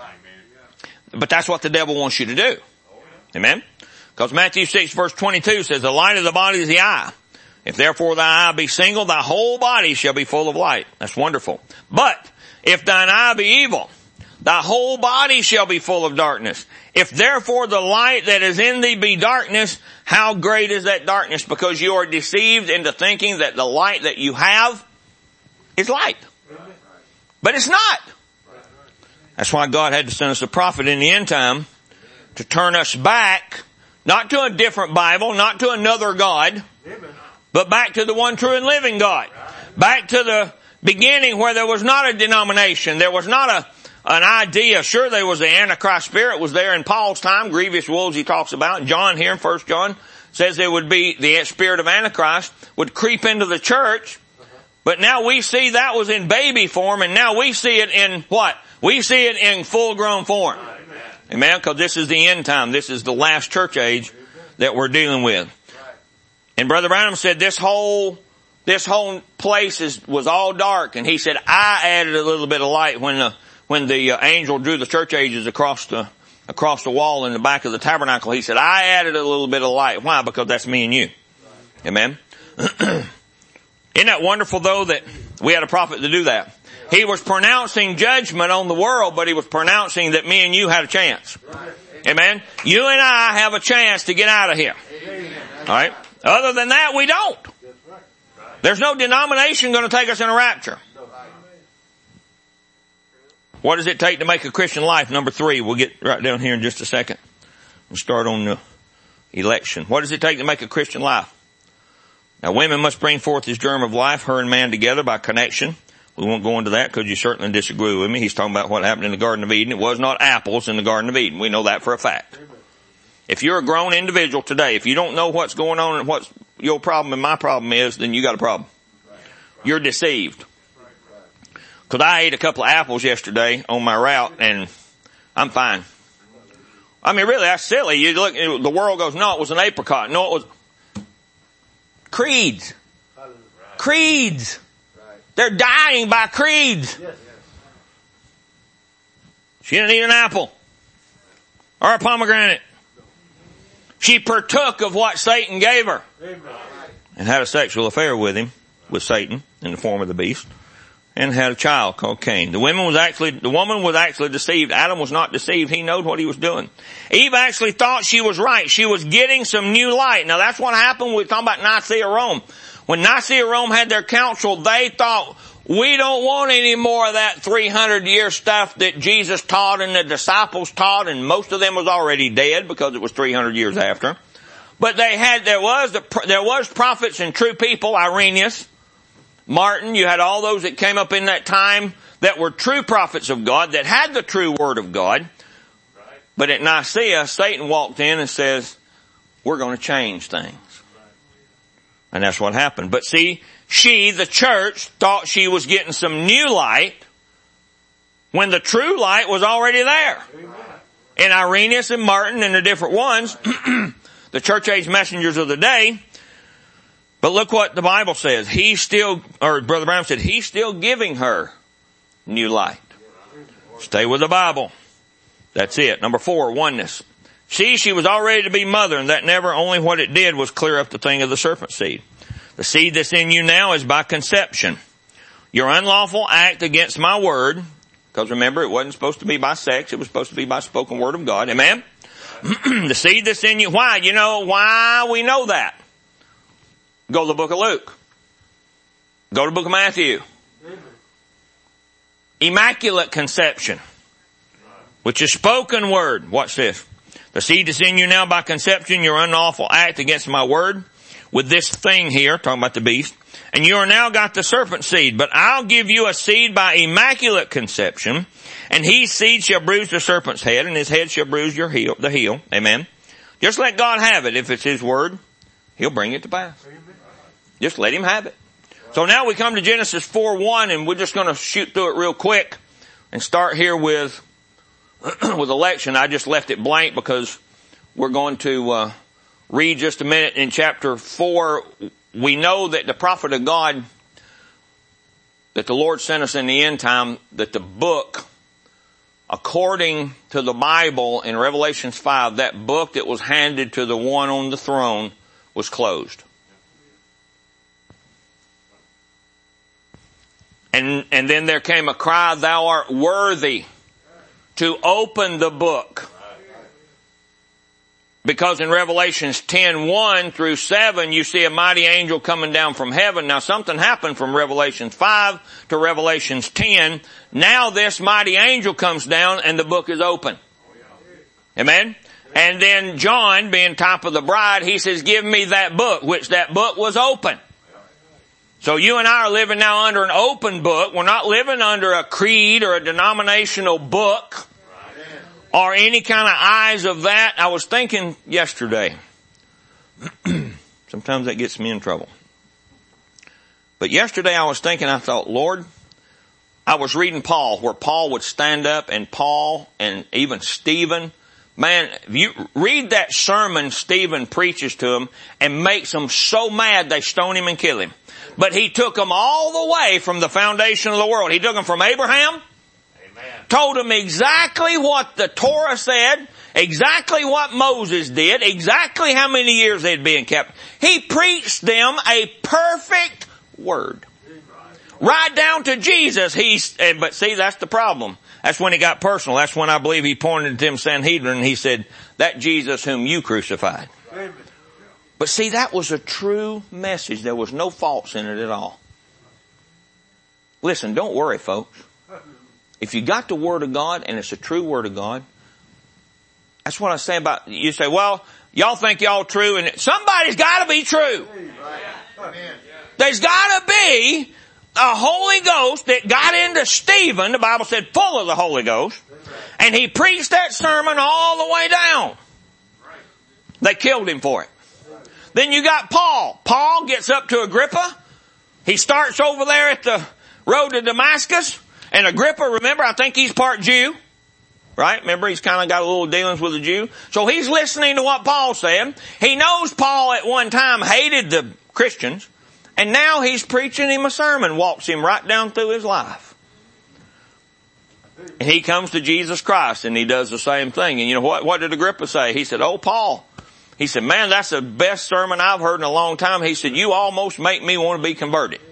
But that's what the devil wants you to do. Amen? Because Matthew 6 verse 22 says, the light of the body is the eye. If therefore thy eye be single, thy whole body shall be full of light. That's wonderful. But if thine eye be evil, thy whole body shall be full of darkness. If therefore the light that is in thee be darkness, how great is that darkness? Because you are deceived into thinking that the light that you have is light. But it's not. That's why God had to send us a prophet in the end time to turn us back, not to a different Bible, not to another God, but back to the one true and living God. Back to the beginning where there was not a denomination, there was not an idea. Sure, there was the Antichrist spirit was there in Paul's time, grievous wolves he talks about. John here in 1 John says there would be the spirit of Antichrist would creep into the church. But now we see that was in baby form, and now we see it in what? We see it in full-grown form. Amen? Because this is the end time. This is the last church age that we're dealing with. And Brother Branham said this whole place was all dark, and he said, I added a little bit of light when the angel drew the church ages across the wall in the back of the tabernacle. He said, I added a little bit of light. Why? Because that's me and you. Amen? Isn't that wonderful though that we had a prophet to do that? He was pronouncing judgment on the world, but he was pronouncing that me and you had a chance. Amen? You and I have a chance to get out of here. Alright? Other than that, we don't. There's no denomination going to take us in a rapture. What does it take to make a Christian life? Number 3. We'll get right down here in just a second. We'll start on the election. What does it take to make a Christian life? Now, women must bring forth his germ of life, her and man together by connection. We won't go into that because you certainly disagree with me. He's talking about what happened in the Garden of Eden. It was not apples in the Garden of Eden. We know that for a fact. If you're a grown individual today, if you don't know what's going on and what your problem and my problem is, then you got a problem. You're deceived. Because I ate a couple of apples yesterday on my route and I'm fine. I mean, really, that's silly. You look, the world goes, no, it was an apricot. No, it was creeds. Creeds. They're dying by creeds. She didn't eat an apple or a pomegranate. She partook of what Satan gave her and had a sexual affair with him, with Satan in the form of the beast, and had a child called Cain. The woman was actually deceived. Adam was not deceived. He knew what he was doing. Eve actually thought she was right. She was getting some new light. Now that's what happened when we talk about Nicaea Rome. When Nicaea Rome had their council, they thought, we don't want any more of that 300-year stuff that Jesus taught and the disciples taught, and most of them was already dead because it was 300 years after. But there was prophets and true people, Irenaeus, Martin, you had all those that came up in that time that were true prophets of God, that had the true word of God. But at Nicaea, Satan walked in and says, we're going to change things. And that's what happened. But see, she, the church, thought she was getting some new light when the true light was already there. And Irenaeus and Martin and the different ones, the church age messengers of the day. But look what the Bible says. Brother Branham said, he's still giving her new light. Stay with the Bible. That's it. Number 4, oneness. She was all ready to be mother, and that never, only what it did was clear up the thing of the serpent seed. The seed that's in you now is by conception. Your unlawful act against my word, because remember, it wasn't supposed to be by sex, it was supposed to be by spoken word of God. Amen? The seed that's in you, why? You know why we know that? Go to the book of Luke. Go to the book of Matthew. Immaculate conception, which is spoken word. Watch this. The seed is in you now by conception, your unlawful act against my word, with this thing here, talking about the beast, and you are now got the serpent seed, but I'll give you a seed by immaculate conception, and his seed shall bruise the serpent's head, and his head shall bruise the heel. Amen. Just let God have it. If it's his word, he'll bring it to pass. Just let him have it. So now we come to Genesis 4:1, and we're just going to shoot through it real quick and start here with election. I just left it blank because we're going to read just a minute in chapter 4. We know that the prophet of God that the Lord sent us in the end time, that the book, according to the Bible in Revelation 5, that book that was handed to the one on the throne was closed. And then there came a cry, thou art worthy to open the book. Because in Revelations 10:1 through 7, you see a mighty angel coming down from heaven. Now something happened from Revelation 5 to Revelations 10. Now this mighty angel comes down and the book is open. Amen? And then John, being type of the bride, he says, give me that book, which that book was open. So you and I are living now under an open book. We're not living under a creed or a denominational book or any kind of eyes of that. I was thinking yesterday, sometimes that gets me in trouble. But yesterday I was thinking, I thought, Lord, I was reading Paul, where Paul would stand up, and Paul and even Stephen, man, if you read that sermon Stephen preaches to them and makes them so mad they stone him and kill him. But he took them all the way from the foundation of the world. He took them from Abraham, told them exactly what the Torah said, exactly what Moses did, exactly how many years they'd been kept. He preached them a perfect word. Right down to Jesus. But see, that's the problem. That's when he got personal. That's when I believe he pointed to them Sanhedrin and he said, that Jesus whom you crucified. But see, that was a true message. There was no faults in it at all. Listen, don't worry, folks. If you got the Word of God and it's a true Word of God, that's what I say about, you say, well, y'all think y'all true, and somebody's got to be true. There's got to be a Holy Ghost that got into Stephen, the Bible said full of the Holy Ghost, and he preached that sermon all the way down. They killed him for it. Then you got Paul. Paul gets up to Agrippa. He starts over there at the road to Damascus. And Agrippa, remember, I think he's part Jew. Right? Remember, he's kind of got a little dealings with a Jew. So he's listening to what Paul said. He knows Paul at one time hated the Christians. And now he's preaching him a sermon. Walks him right down through his life. And he comes to Jesus Christ and he does the same thing. And you know what? What did Agrippa say? He said, oh, Paul. He said, man, that's the best sermon I've heard in a long time. He said, you almost make me want to be converted.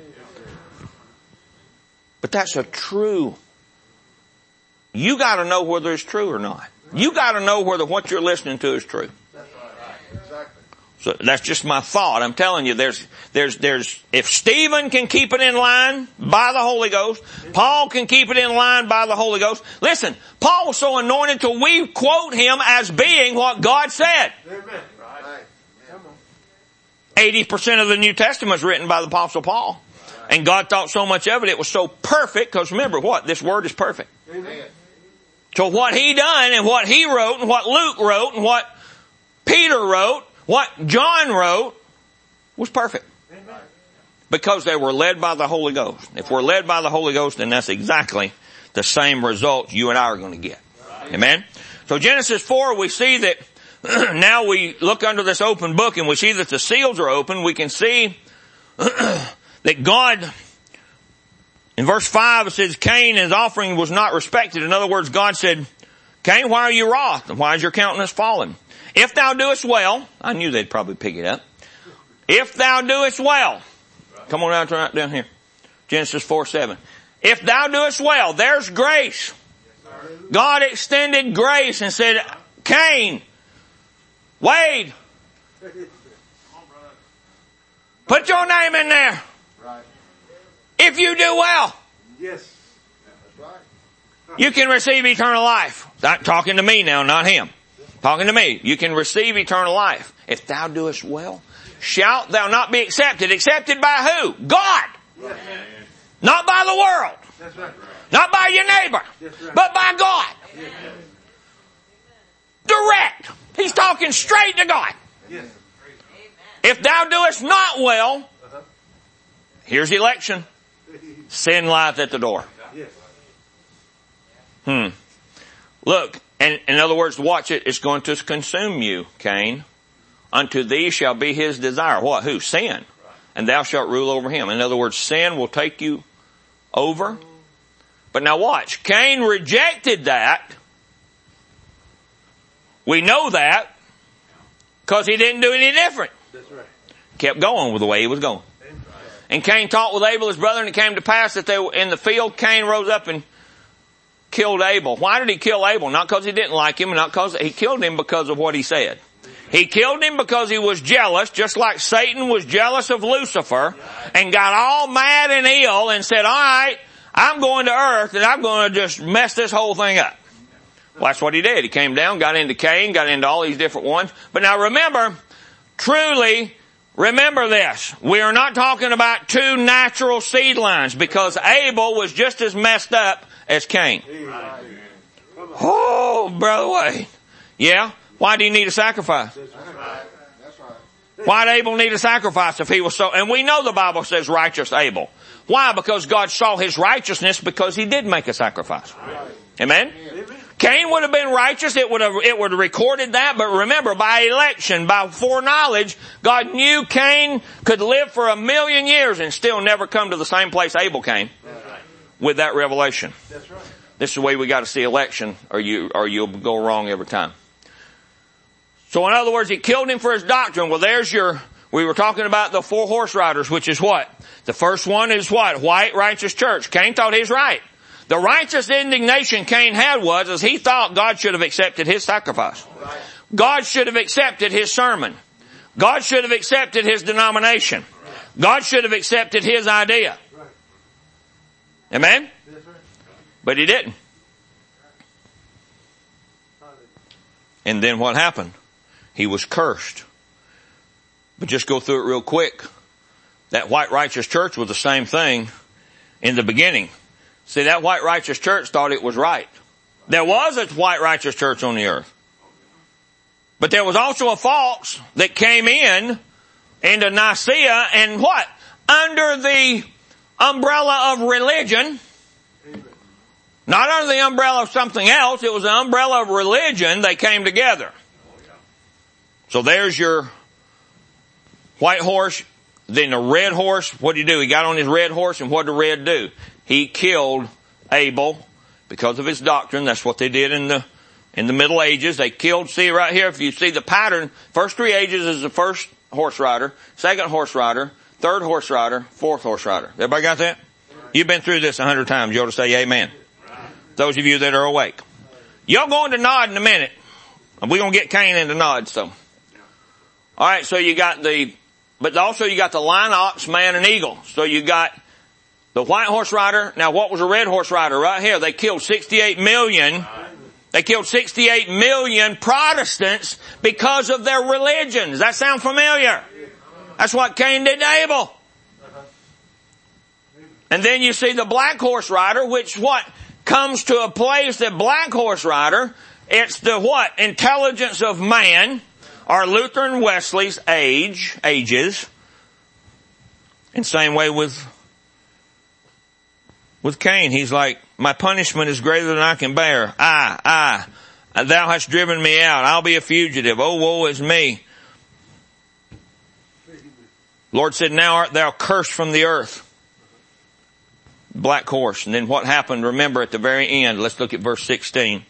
But that's a true. You got to know whether it's true or not. You got to know whether what you're listening to is true. So that's just my thought. I'm telling you, there's, if Stephen can keep it in line by the Holy Ghost, Paul can keep it in line by the Holy Ghost. Listen, Paul was so anointed till we quote him as being what God said. Amen. 80% of the New Testament is written by the Apostle Paul. And God thought so much of it, it was so perfect, because remember what? This Word is perfect. Amen. So what he done and what he wrote and what Luke wrote and what Peter wrote, what John wrote, was perfect. Amen. Because they were led by the Holy Ghost. If we're led by the Holy Ghost, then that's exactly the same result you and I are going to get. Right. Amen? So Genesis 4, we see that now we look under this open book and we see that the seals are open. We can see that God, in verse 5 it says, Cain, his offering was not respected. In other words, God said, Cain, why are you wroth? And why is your countenance fallen? If thou doest well, I knew they'd probably pick it up. If thou doest well, come on down here. Genesis 4:7. If thou doest well, there's grace. God extended grace and said, Cain, Wade, put your name in there. If you do well, yes, you can receive eternal life. Not talking to me now, not him. Talking to me. You can receive eternal life. If thou doest well, shalt thou not be accepted. Accepted by who? God. Not by the world. Not by your neighbor. But by God. Direct. He's talking straight to God. If thou doest not well, here's election. Sin lieth at the door. Look, and in other words, watch it. It's going to consume you, Cain. Unto thee shall be his desire. What? Who? Sin. And thou shalt rule over him. In other words, sin will take you over. But now watch. Cain rejected that. We know that because he didn't do any different. Kept going with the way he was going. And Cain talked with Abel, his brother, and it came to pass that they were in the field. Cain rose up and killed Abel. Why did he kill Abel? Not because he didn't like him, not because he killed him because of what he said. He killed him because he was jealous, just like Satan was jealous of Lucifer, and got all mad and ill and said, all right, I'm going to earth and I'm going to just mess this whole thing up. Well, that's what he did. He came down, got into Cain, got into all these different ones. But now remember, truly, remember this. We are not talking about two natural seed lines, because Abel was just as messed up as Cain. Oh, Brother Wade. Yeah? Why do you need a sacrifice? Why did Abel need a sacrifice if he was so... And we know the Bible says righteous Abel. Why? Because God saw his righteousness because he did make a sacrifice. Amen? Cain would have been righteous. It would have recorded that. But remember, by election, by foreknowledge, God knew Cain could live for 1,000,000 years and still never come to the same place Abel came with that revelation. This is the way we got to see election, or you'll go wrong every time. So in other words, he killed him for his doctrine. Well, we were talking about the 4 horse riders, which is what? The first one is what? White righteous church. Cain thought he's right. The righteous indignation Cain had was he thought God should have accepted his sacrifice. God should have accepted his sermon. God should have accepted his denomination. God should have accepted his idea. Amen? But he didn't. And then what happened? He was cursed. But just go through it real quick. That white righteous church was the same thing in the beginning. See, that white righteous church thought it was right. There was a white righteous church on the earth. But there was also a false that came into Nicaea and what? Under the umbrella of religion. Not under the umbrella of something else. It was the umbrella of religion. They came together. So there's your white horse. Then the red horse, what did he do? He got on his red horse, and what did the red do? He killed Abel because of his doctrine. That's what they did in the Middle Ages. They killed, see right here, if you see the pattern, first 3 ages is the first horse rider, second horse rider, third horse rider, fourth horse rider. Everybody got that? You've been through this 100 times. You ought to say amen. Those of you that are awake. Y'all going to nod in a minute. We're going to get Cain into nod, so. Alright, so you got but also you got the lion, ox, man, and eagle. So you got the white horse rider. Now what was a red horse rider? Right here, they killed 68 million. They killed 68 million Protestants because of their religion. Does that sound familiar? That's what Cain did to Abel. And then you see the black horse rider, which what? Comes to a place that black horse rider, it's the what? Intelligence of man, or Luther and Wesley's ages. And same way with Cain. He's like, my punishment is greater than I can bear. Thou hast driven me out. I'll be a fugitive. Oh, woe is me. Lord said, now art thou cursed from the earth. Black horse. And then what happened? Remember at the very end, let's look at verse 16.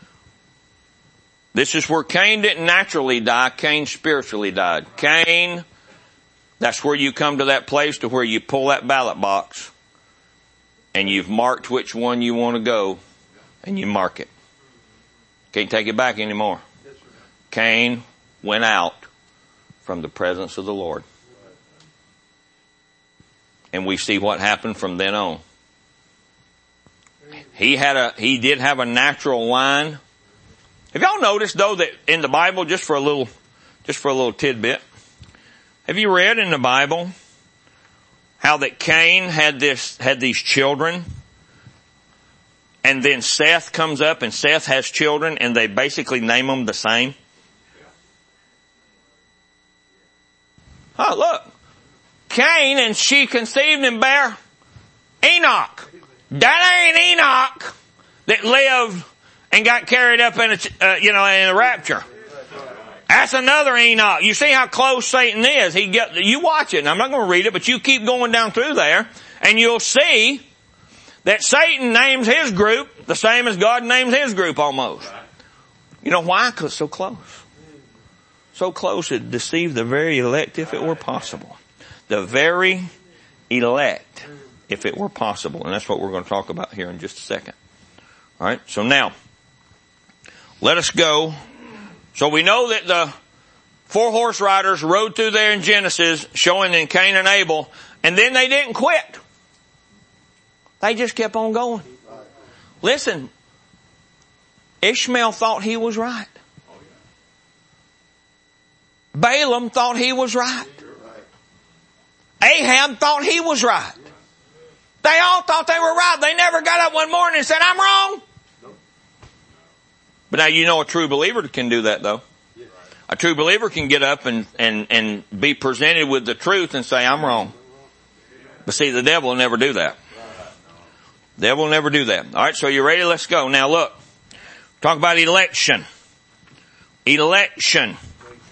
This is where Cain didn't naturally die. Cain spiritually died. Cain, that's where you come to that place to where you pull that ballot box and you've marked which one you want to go and you mark it. Can't take it back anymore. Cain went out from the presence of the Lord. And we see what happened from then on. He did have a natural line. Have y'all noticed though that in the Bible, just for a little tidbit, have you read in the Bible how that Cain had these children, and then Seth comes up and Seth has children and they basically name them the same? Oh, look. Cain, and she conceived and bare Enoch. That ain't Enoch that lived and got carried up in a rapture. That's another Enoch. You see how close Satan is. You watch it, and I'm not going to read it, but you keep going down through there, and you'll see that Satan names his group the same as God names his group almost. You know why? Because it's so close. So close it deceived the very elect if it were possible. The very elect if it were possible. And that's what we're going to talk about here in just a second. Alright, so now, let us go. So we know that the 4 horse riders rode through there in Genesis, showing in Cain and Abel, and then they didn't quit. They just kept on going. Listen, Ishmael thought he was right. Balaam thought he was right. Ahab thought he was right. They all thought they were right. They never got up one morning and said, I'm wrong. But now you know a true believer can do that though. A true believer can get up and be presented with the truth and say, I'm wrong. But see, the devil will never do that. The devil will never do that. Alright, so you ready? Let's go. Now look. Talk about election. Election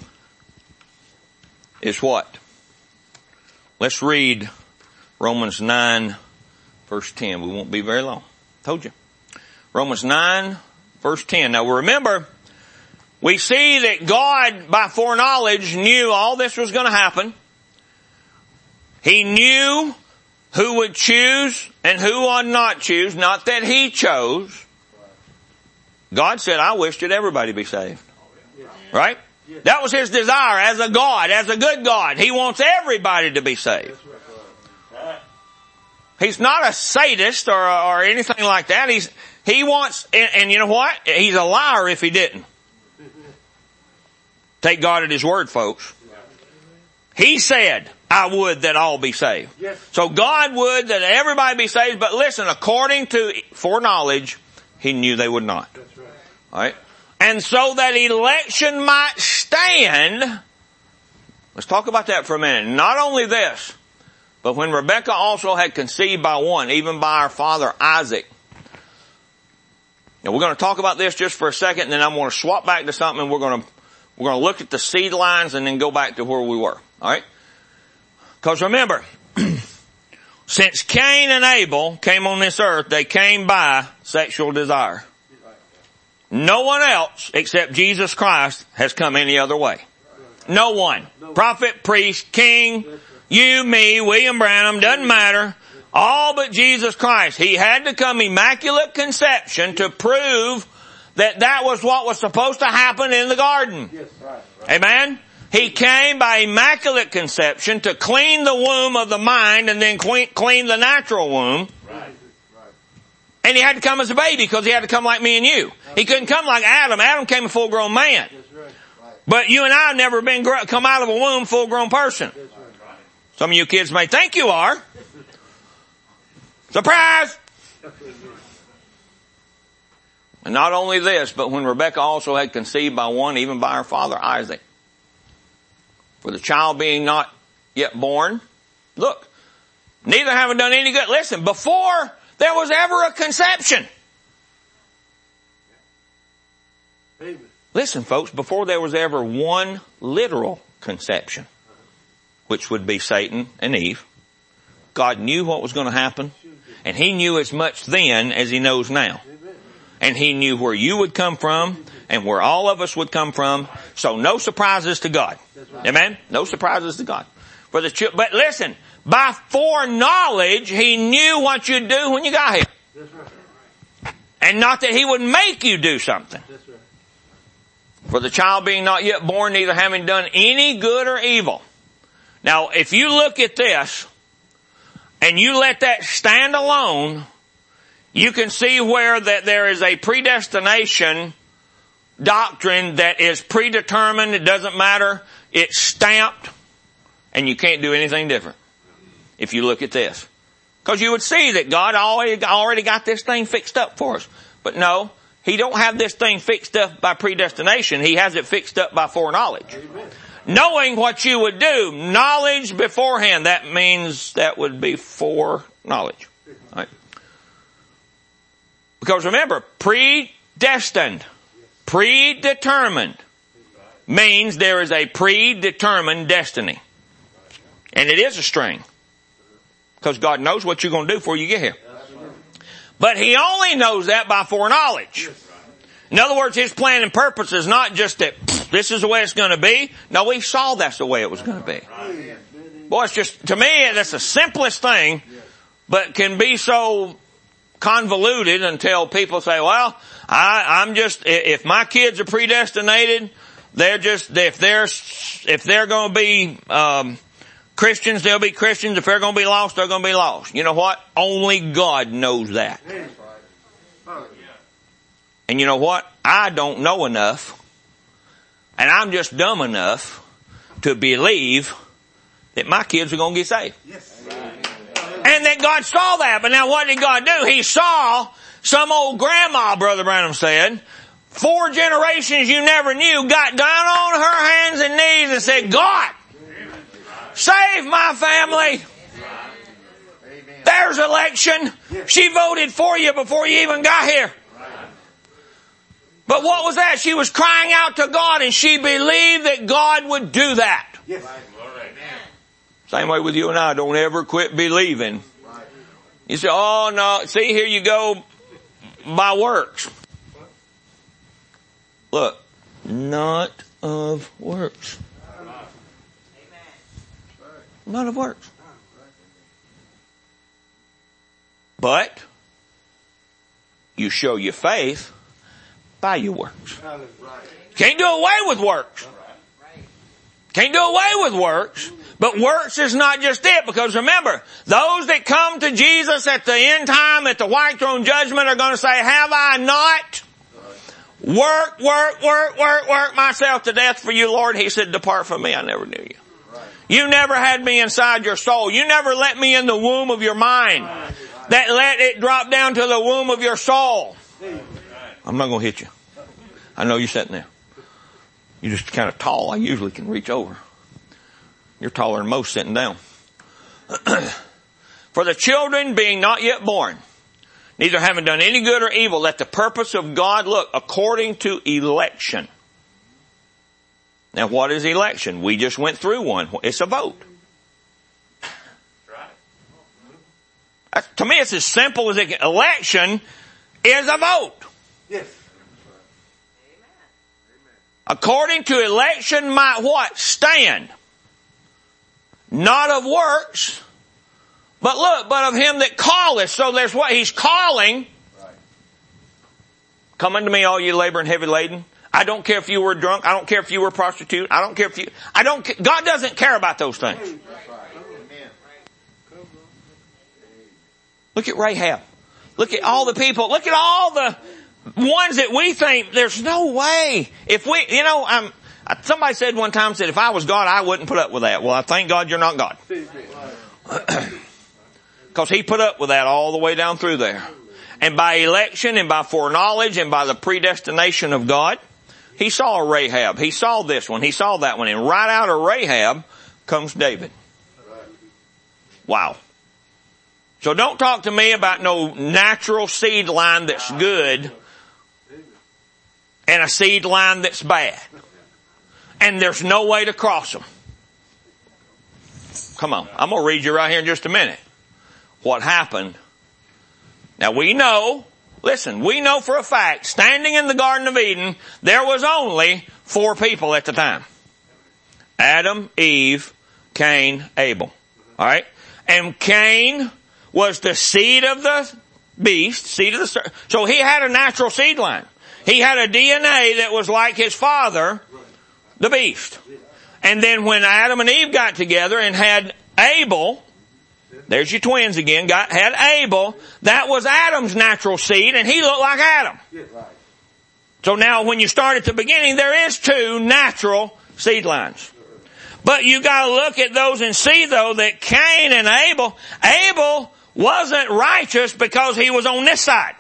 is what? Let's read Romans 9 verse 10. We won't be very long. Told you. Romans 9 verse 10. Now remember, we see that God by foreknowledge knew all this was going to happen. He knew who would choose and who would not choose. Not that he chose. God said, I wish that everybody be saved. Right? That was his desire as a God, as a good God. He wants everybody to be saved. He's not a sadist or anything like that. He wants, and you know what? He's a liar if he didn't. Take God at his word, folks. He said, I would that all be saved. So God would that everybody be saved, but listen, according to foreknowledge, he knew they would not. All right? And so that election might stand, let's talk about that for a minute. Not only this, but when Rebekah also had conceived by one, even by our father Isaac. Now we're going to talk about this just for a second, and then I'm going to swap back to something, and we're going to look at the seed lines and then go back to where we were. Alright? Because remember, since Cain and Abel came on this earth, they came by sexual desire. No one else except Jesus Christ has come any other way. No one. Prophet, priest, king, you, me, William Branham, doesn't matter. All but Jesus Christ. He had to come immaculate conception to prove that was what was supposed to happen in the garden. Amen? He came by immaculate conception to clean the womb of the mind and then clean the natural womb. And he had to come as a baby because he had to come like me and you. He couldn't come like Adam. Adam came a full-grown man. But you and I have never come out of a womb full-grown person. Some of you kids may think you are. Surprise! And not only this, but when Rebekah also had conceived by one, even by her father Isaac. For the child being not yet born, look, neither having done any good. Listen, before there was ever a conception. Amen. Listen, folks, before there was ever one literal conception, which would be Satan and Eve, God knew what was going to happen, and he knew as much then as he knows now. And he knew where you would come from and where all of us would come from. So no surprises to God. Amen? No surprises to God. But listen, by foreknowledge, he knew what you'd do when you got here. And not that he would make you do something. For the child being not yet born, neither having done any good or evil. Now, if you look at this, and you let that stand alone, you can see where that there is a predestination doctrine that is predetermined. It doesn't matter. It's stamped, and you can't do anything different if you look at this. Because you would see that God already got this thing fixed up for us. But no, He don't have this thing fixed up by predestination. He has it fixed up by foreknowledge. Amen. Knowing what you would do, knowledge beforehand, that means that would be foreknowledge. Right? Because remember, predestined, predetermined, means there is a predetermined destiny. And it is a string. Because God knows what you're going to do before you get here. But He only knows that by foreknowledge. In other words, His plan and purpose is not just that this is the way it's going to be. No, He saw that's the way it was going to be. Boy, it's just, to me, that's the simplest thing, but can be so convoluted until people say, well, I'm just, if my kids are predestinated, they're just, if they're going to be, Christians, they'll be Christians. If they're going to be lost, they're going to be lost. You know what? Only God knows that. And you know what? I don't know enough, and I'm just dumb enough to believe that my kids are going to get saved. And that God saw that. But now what did God do? He saw some old grandma, Brother Branham said, 4 generations you never knew, got down on her hands and knees and said, God, save my family. There's election. She voted for you before you even got here. But what was that? She was crying out to God, and she believed that God would do that. Same way with you and I. Don't ever quit believing. You say, oh no, see, here you go by works. Look, not of works. Not of works. But you show your faith by your works. Can't do away with works. Can't do away with works. But works is not just it, because remember, those that come to Jesus at the end time, at the white throne judgment, are going to say, have I not work myself to death for you, Lord? He said, depart from me, I never knew you. You never had me inside your soul. You never let me in the womb of your mind. That let it drop down to the womb of your soul. I'm not going to hit you. I know you're sitting there. You're just kind of tall. I usually can reach over. You're taller than most sitting down. For the children being not yet born, neither having done any good or evil, let the purpose of God look according to election. Now what is election? We just went through one. It's a vote. To me it's as simple as it can. Election is a vote. Yes. According to election might what? Stand. Not of works, but look, but of him that calleth. So there's what he's calling. Come unto me, all you labor and heavy laden. I don't care if you were drunk. I don't care if you were a prostitute. I don't care if you, God doesn't care about those things. Look at Rahab. Look at all the people. Look at all the ones that we think there's no way. If we, somebody said one time, if I was God, I wouldn't put up with that. Well, I thank God you're not God. Because He put up with that all the way down through there. And by election and by foreknowledge and by the predestination of God, He saw Rahab. He saw this one. He saw that one. And right out of Rahab comes David. Wow. So don't talk to me about no natural seed line that's good and a seed line that's bad. And there's no way to cross them. Come on. I'm going to read you right here in just a minute what happened. Now we know, listen, we know for a fact, standing in the Garden of Eden, there was only 4 people at the time. Adam, Eve, Cain, Abel. Alright? And Cain was the seed of the beast, seed of the serpent. So he had a natural seed line. He had a DNA that was like his father, the beast. And then when Adam and Eve got together and had Abel, there's your twins again, had Abel, that was Adam's natural seed, and he looked like Adam. So now when you start at the beginning, there is 2 natural seed lines. But you gotta look at those and see though that Cain and Abel wasn't righteous because he was on this side.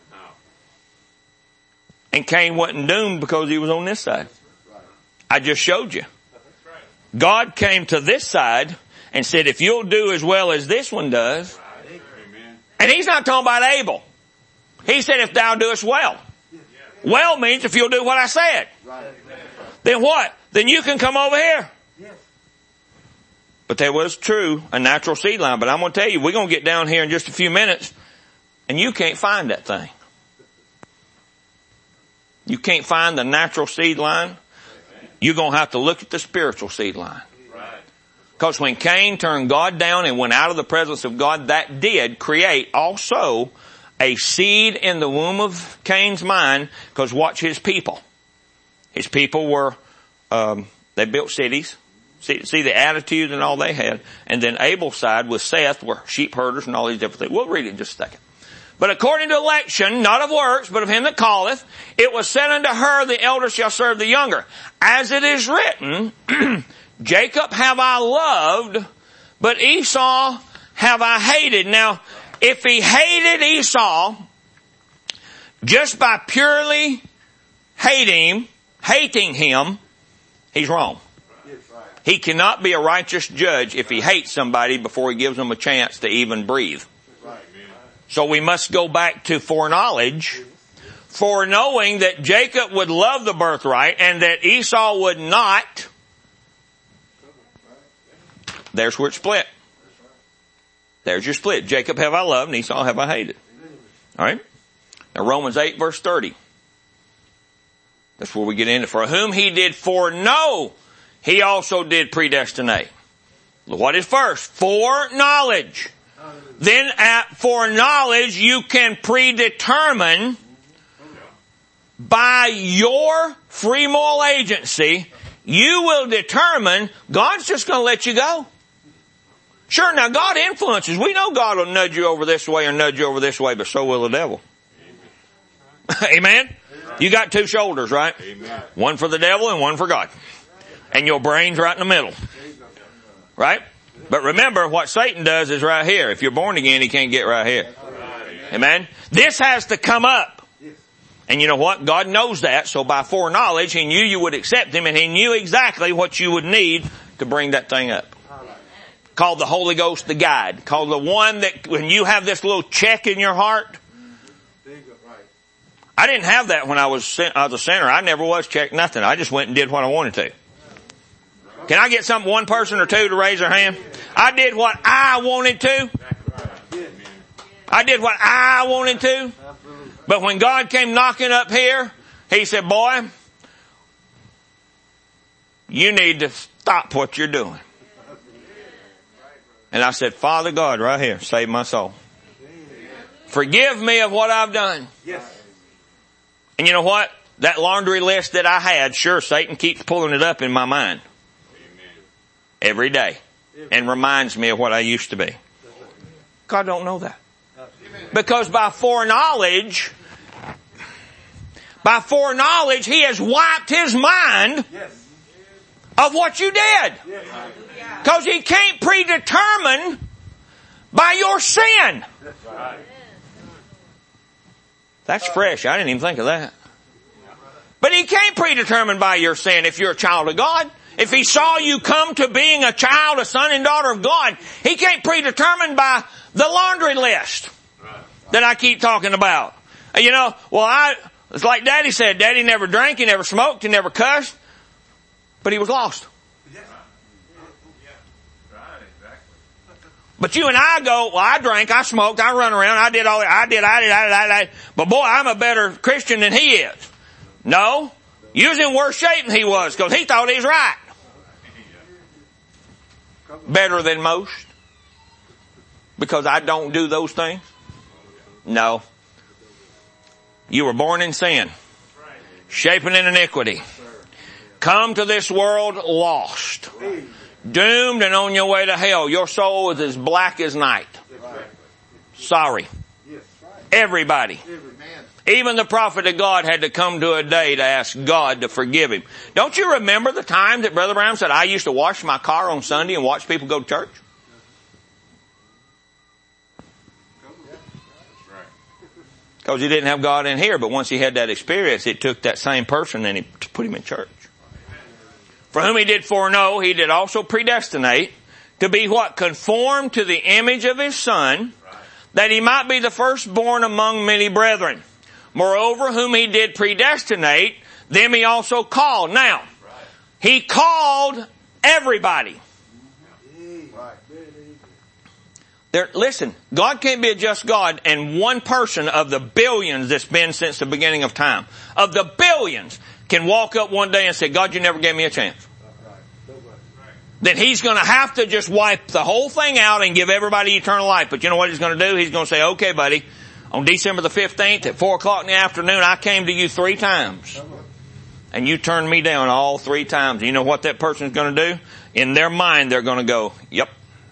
And Cain wasn't doomed because he was on this side. I just showed you. God came to this side and said, if you'll do as well as this one does, and he's not talking about Abel. He said, if thou doest well. Well means if you'll do what I said. Then what? Then you can come over here. But there was a natural seed line. But I'm going to tell you, we're going to get down here in just a few minutes, and you can't find that thing. You can't find the natural seed line. You're going to have to look at the spiritual seed line. Because when Cain turned God down and went out of the presence of God, that did create also a seed in the womb of Cain's mind. Because watch his people. His people were, they built cities. See the attitude and all they had. And then Abel's side with Seth were sheep herders and all these different things. We'll read it in just a second. But according to election, not of works, but of him that calleth, it was said unto her, the elder shall serve the younger. As it is written, Jacob have I loved, but Esau have I hated. Now, if he hated Esau, just by purely hating him, he's wrong. He cannot be a righteous judge if he hates somebody before he gives them a chance to even breathe. So we must go back to foreknowledge, foreknowing that Jacob would love the birthright and that Esau would not. There's where it split. There's your split. Jacob have I loved and Esau have I hated. Alright? Now Romans 8 verse 30. That's where we get into. For whom he did foreknow, he also did predestinate. What is first? Foreknowledge. Then at foreknowledge you can predetermine by your free moral agency, you will determine God's just going to let you go. Sure, now God influences. We know God will nudge you over this way or nudge you over this way, but so will the devil. Amen? You got 2 shoulders, right? Amen. One for the devil and one for God. And your brain's right in the middle. Right? But remember, what Satan does is right here. If you're born again, he can't get right here. Amen? This has to come up. And you know what? God knows that, so by foreknowledge, he knew you would accept him, and he knew exactly what you would need to bring that thing up. Called the Holy Ghost the guide. Called the one that when you have this little check in your heart. I didn't have that when I was a sinner. I never was checked nothing. I just went and did what I wanted to. Can I get one person or 2 to raise their hand? I did what I wanted to. I did what I wanted to. But when God came knocking up here, he said, boy, you need to stop what you're doing. And I said, Father God, right here, save my soul. Forgive me of what I've done. And you know what? That laundry list that I had, sure, Satan keeps pulling it up in my mind. Every day. And reminds me of what I used to be. God don't know that. Because by foreknowledge, he has wiped his mind of what you did. Because he can't predetermine by your sin. That's fresh. I didn't even think of that. But he can't predetermine by your sin if you're a child of God. If he saw you come to being a child, a son and daughter of God, he can't predetermine by the laundry list that I keep talking about. You know, it's like Daddy said, Daddy never drank, he never smoked, he never cussed, but he was lost. But you and I go, well, I drank, I smoked, I run around, I did all that, I did. But boy, I'm a better Christian than he is. No, you was in worse shape than he was because he thought he was right. Better than most. Because I don't do those things. No. You were born in sin. Shaping in iniquity. Come to this world lost. Doomed and on your way to hell. Your soul is as black as night. Sorry. Everybody. Even the prophet of God had to come to a day to ask God to forgive him. Don't you remember the time that Brother Brown said, I used to wash my car on Sunday and watch people go to church? Because he didn't have God in here, but once he had that experience, it took that same person and he put him in church. For whom he did foreknow, he did also predestinate to be what? Conformed to the image of his Son, that he might be the firstborn among many brethren. Moreover, whom he did predestinate, them he also called. Now, he called everybody. Listen, God can't be a just God, and one person of the billions that's been since the beginning of time, of the billions, can walk up one day and say, God, you never gave me a chance. Then he's going to have to just wipe the whole thing out and give everybody eternal life. But you know what he's going to do? He's going to say, okay, buddy, on December the 15th at 4 o'clock in the afternoon, I came to you 3 times. And you turned me down all 3 times. You know what that person's going to do? In their mind, they're going to go, yep.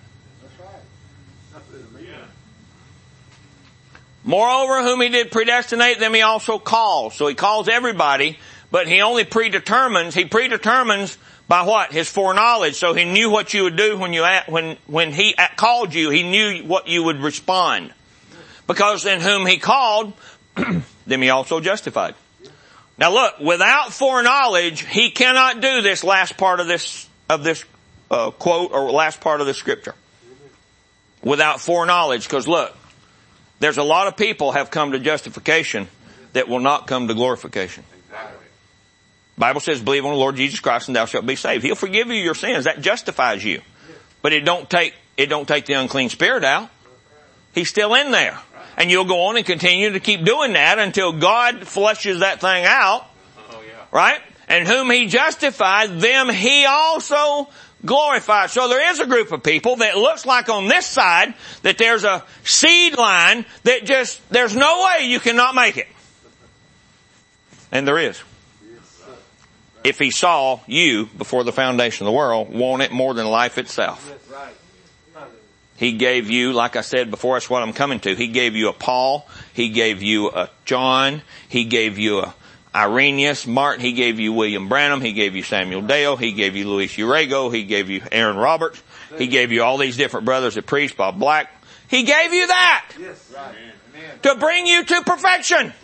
Moreover, whom he did predestinate, them he also calls. So he calls everybody, but he only predetermines by what? His foreknowledge. So he knew what you would do when he called you. He knew what you would respond. Because in whom he called, them he also justified. Now look, without foreknowledge, he cannot do this last part of this quote or last part of the scripture. Without foreknowledge, because look, there's a lot of people have come to justification that will not come to glorification. Bible says, believe on the Lord Jesus Christ and thou shalt be saved. He'll forgive you your sins. That justifies you. But it don't take the unclean spirit out. He's still in there. And you'll go on and continue to keep doing that until God flushes that thing out. Right? And whom he justified, them he also glorified. So there is a group of people that looks like on this side that there's a seed line that there's no way you cannot make it. And there is. If he saw you before the foundation of the world, want it more than life itself. He gave you, like I said before, that's what I'm coming to. He gave you a Paul. He gave you a John. He gave you a Irenaeus, Martin. He gave you William Branham. He gave you Samuel Dale. He gave you Luis Urego. He gave you Aaron Roberts. He gave you all these different brothers that preached, Bob Black. He gave you that to bring you to perfection.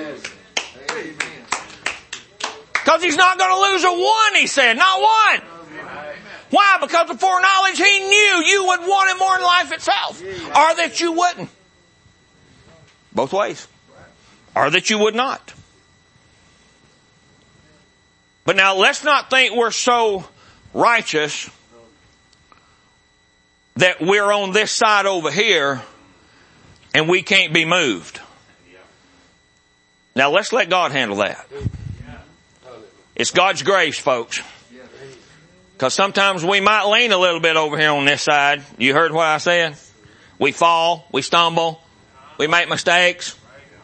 Because he's not going to lose a one, he said. Not one. Why? Because of foreknowledge, he knew you would want it more than life itself. Or that you wouldn't. Both ways. Or that you would not. But now let's not think we're so righteous that we're on this side over here and we can't be moved. Now let's let God handle that. It's God's grace, folks. Because sometimes we might lean a little bit over here on this side. You heard what I said? We fall, we stumble, we make mistakes.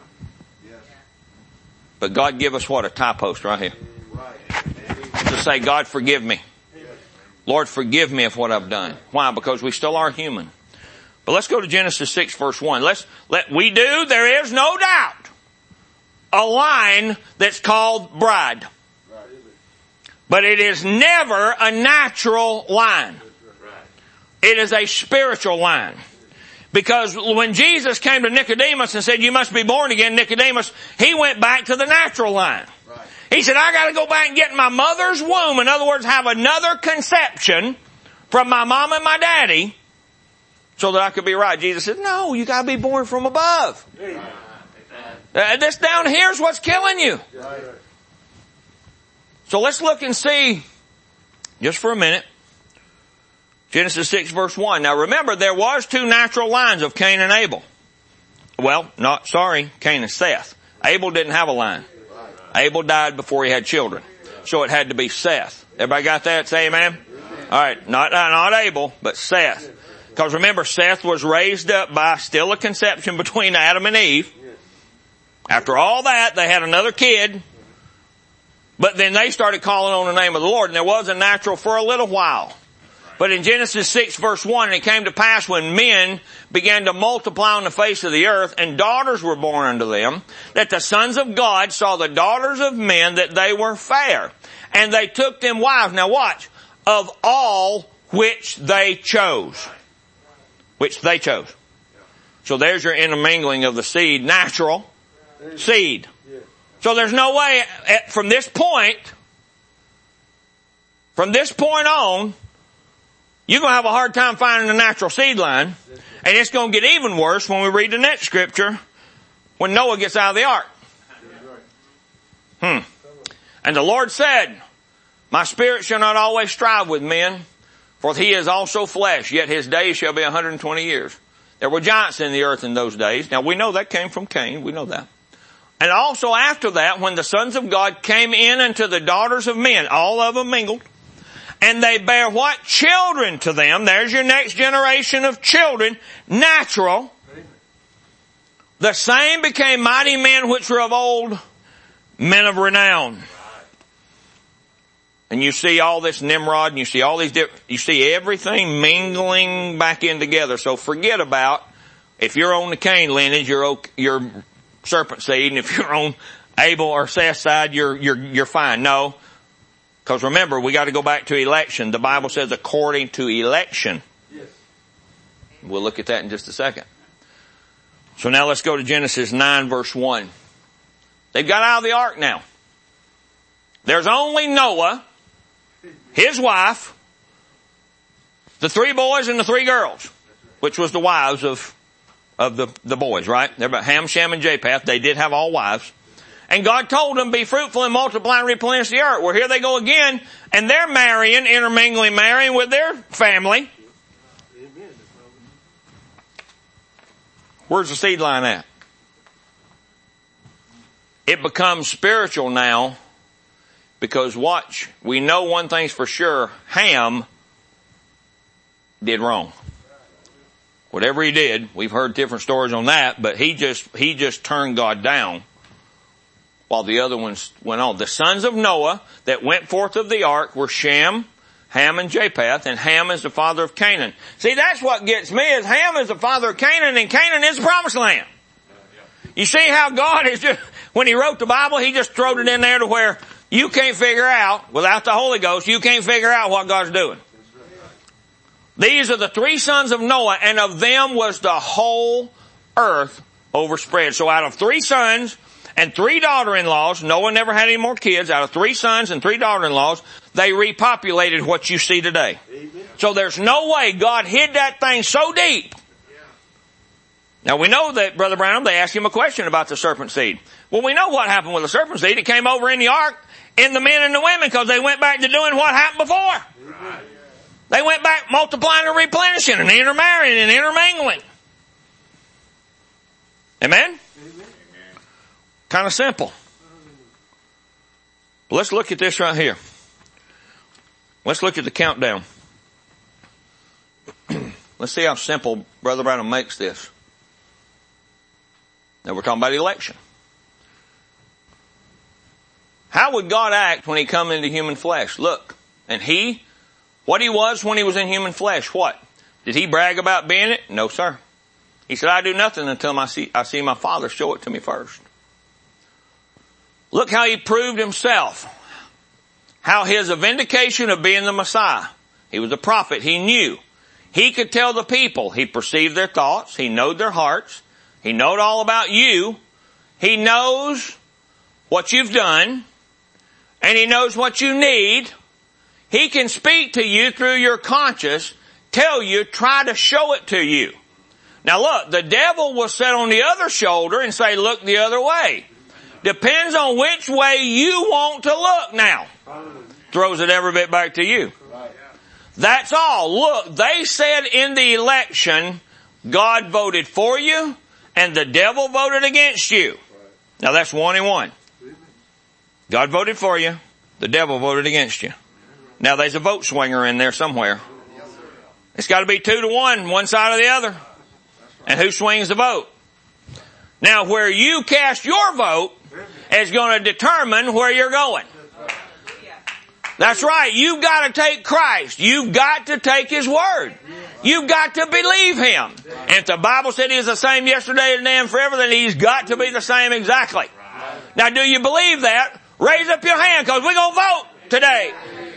But God give us what? A tie post right here. To say, God forgive me. Lord forgive me of what I've done. Why? Because we still are human. But let's go to Genesis 6 verse 1. There is no doubt, a line that's called bride. But it is never a natural line. It is a spiritual line. Because when Jesus came to Nicodemus and said, you must be born again, Nicodemus, he went back to the natural line. He said, I got to go back and get in my mother's womb. In other words, have another conception from my mom and my daddy so that I could be right. Jesus said, no, you got to be born from above. This down here is what's killing you. So let's look and see, just for a minute, Genesis 6 verse 1. Now remember, there was 2 natural lines of Cain and Abel. Cain and Seth. Abel didn't have a line. Abel died before he had children. So it had to be Seth. Everybody got that? Say amen? Alright, not Abel, but Seth. Because remember, Seth was raised up by still a conception between Adam and Eve. After all that, they had another kid. But then they started calling on the name of the Lord, and there was a natural for a little while. But in Genesis 6 verse 1, and it came to pass when men began to multiply on the face of the earth, and daughters were born unto them, that the sons of God saw the daughters of men that they were fair. And they took them wives. Now watch. Of all which they chose. Which they chose. So there's your intermingling of the seed. Natural seed. So there's no way from this point on, you're going to have a hard time finding a natural seed line. And it's going to get even worse when we read the next scripture when Noah gets out of the ark. And the Lord said, my spirit shall not always strive with men, for he is also flesh, yet his days shall be 120 years. There were giants in the earth in those days. Now we know that came from Cain. We know that. And also after that, when the sons of God came in unto the daughters of men, all of them mingled, and they bear what? Children to them. There's your next generation of children, natural. The same became mighty men which were of old, men of renown. And you see all this Nimrod, and you see all these you see everything mingling back in together. So forget about, if you're on the Cain lineage, you're serpent seed, and if you're on Abel or Seth's side, you're fine. No. Because remember, we got to go back to election. The Bible says according to election. Yes. We'll look at that in just a second. So now let's go to Genesis 9 verse 1. They've got out of the ark now. There's only Noah, his wife, the 3 boys and the 3 girls, which was the wives of the boys, right? They're about Ham, Shem, and Japheth. They did have all wives. And God told them, be fruitful and multiply and replenish the earth. Well, here they go again, and they're marrying with their family. Where's the seed line at? It becomes spiritual now, because watch, we know one thing's for sure, Ham did wrong. Whatever he did, we've heard different stories on that, but he just turned God down. While the other ones went on. The sons of Noah that went forth of the ark were Shem, Ham, and Japheth, and Ham is the father of Canaan. See, that's what gets me, is Ham is the father of Canaan, and Canaan is the promised land. You see how God is just, when he wrote the Bible, he just threw it in there to where you can't figure out, without the Holy Ghost, you can't figure out what God's doing. These are the 3 sons of Noah, and of them was the whole earth overspread. So out of 3 sons, and 3 daughter-in-laws, Noah never had any more kids, out of 3 sons and 3 daughter-in-laws, they repopulated what you see today. Amen. So there's no way God hid that thing so deep. Yeah. Now we know that, Brother Brown, they asked him a question about the serpent seed. Well, we know what happened with the serpent seed. It came over in the ark, in the men and the women, because they went back to doing what happened before. Right. They went back multiplying and replenishing and intermarrying and intermingling. Amen? Kind of simple. But let's look at this right here. Let's look at the countdown. Let's see how simple Brother Branham makes this. Now we're talking about election. How would God act when he come into human flesh? Look, and what he was when he was in human flesh, what? Did he brag about being it? No, sir. He said, I do nothing until I see my Father show it to me first. Look how he proved himself. How his vindication of being the Messiah. He was a prophet. He knew. He could tell the people. He perceived their thoughts. He knowed their hearts. He knowed all about you. He knows what you've done. And he knows what you need. He can speak to you through your conscience, tell you, try to show it to you. Now look, the devil will sit on the other shoulder and say, look the other way. Depends on which way you want to look now. Throws it every bit back to you. That's all. Look, they said in the election, God voted for you and the devil voted against you. Now that's 1 and 1. God voted for you. The devil voted against you. Now there's a vote swinger in there somewhere. It's got to be 2 to 1, one side or the other. And who swings the vote? Now where you cast your vote is going to determine where you're going. That's right. You've got to take Christ. You've got to take His Word. You've got to believe Him. And if the Bible said He's the same yesterday, today, and forever, then He's got to be the same exactly. Now, do you believe that? Raise up your hand, because we're going to vote today.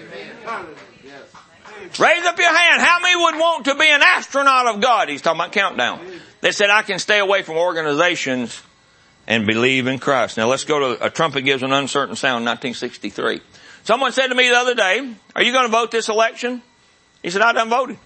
Raise up your hand. How many would want to be an astronaut of God? He's talking about countdown. They said, I can stay away from organizations and believe in Christ. Now let's go to A Trumpet Gives an Uncertain Sound, 1963. Someone said to me the other day, are you going to vote this election? He said, I done voted.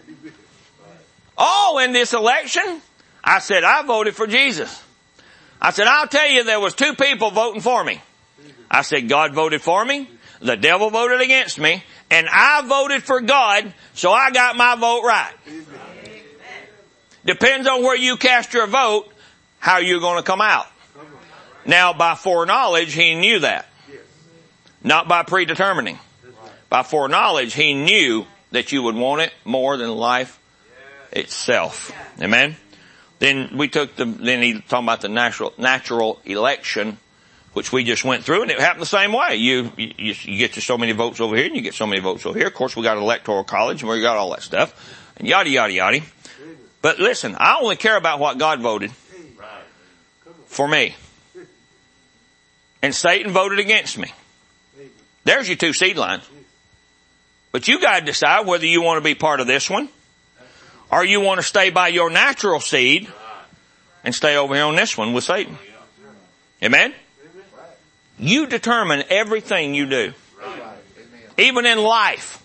Oh, in this election? I said, I voted for Jesus. I said, I'll tell you, there was two people voting for me. I said, God voted for me, the devil voted against me, and I voted for God, so I got my vote right. Depends on where you cast your vote, how you're going to come out. Now, by foreknowledge, He knew that. Not by predetermining. By foreknowledge, He knew that you would want it more than life itself. Amen? Then he talking about the natural election, which we just went through, and it happened the same way. You get to so many votes over here, and you get so many votes over here. Of course, we got electoral college, and we got all that stuff, and yada, yada, yada. But listen, I only care about what God voted for me. And Satan voted against me. There's your two seed lines. But you got to decide whether you want to be part of this one, or you want to stay by your natural seed and stay over here on this one with Satan. Amen? You determine everything you do. Even in life.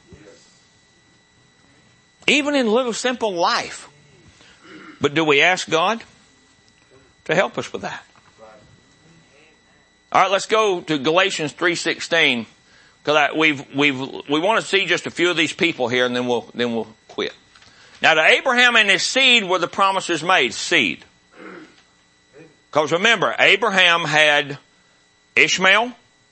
Even in little simple life. But do we ask God to help us with that? All right, let's go to Galatians 3:16, because we want to see just a few of these people here, and then we'll quit. Now, to Abraham and his seed were the promises made. Seed. Because remember, Abraham had Ishmael,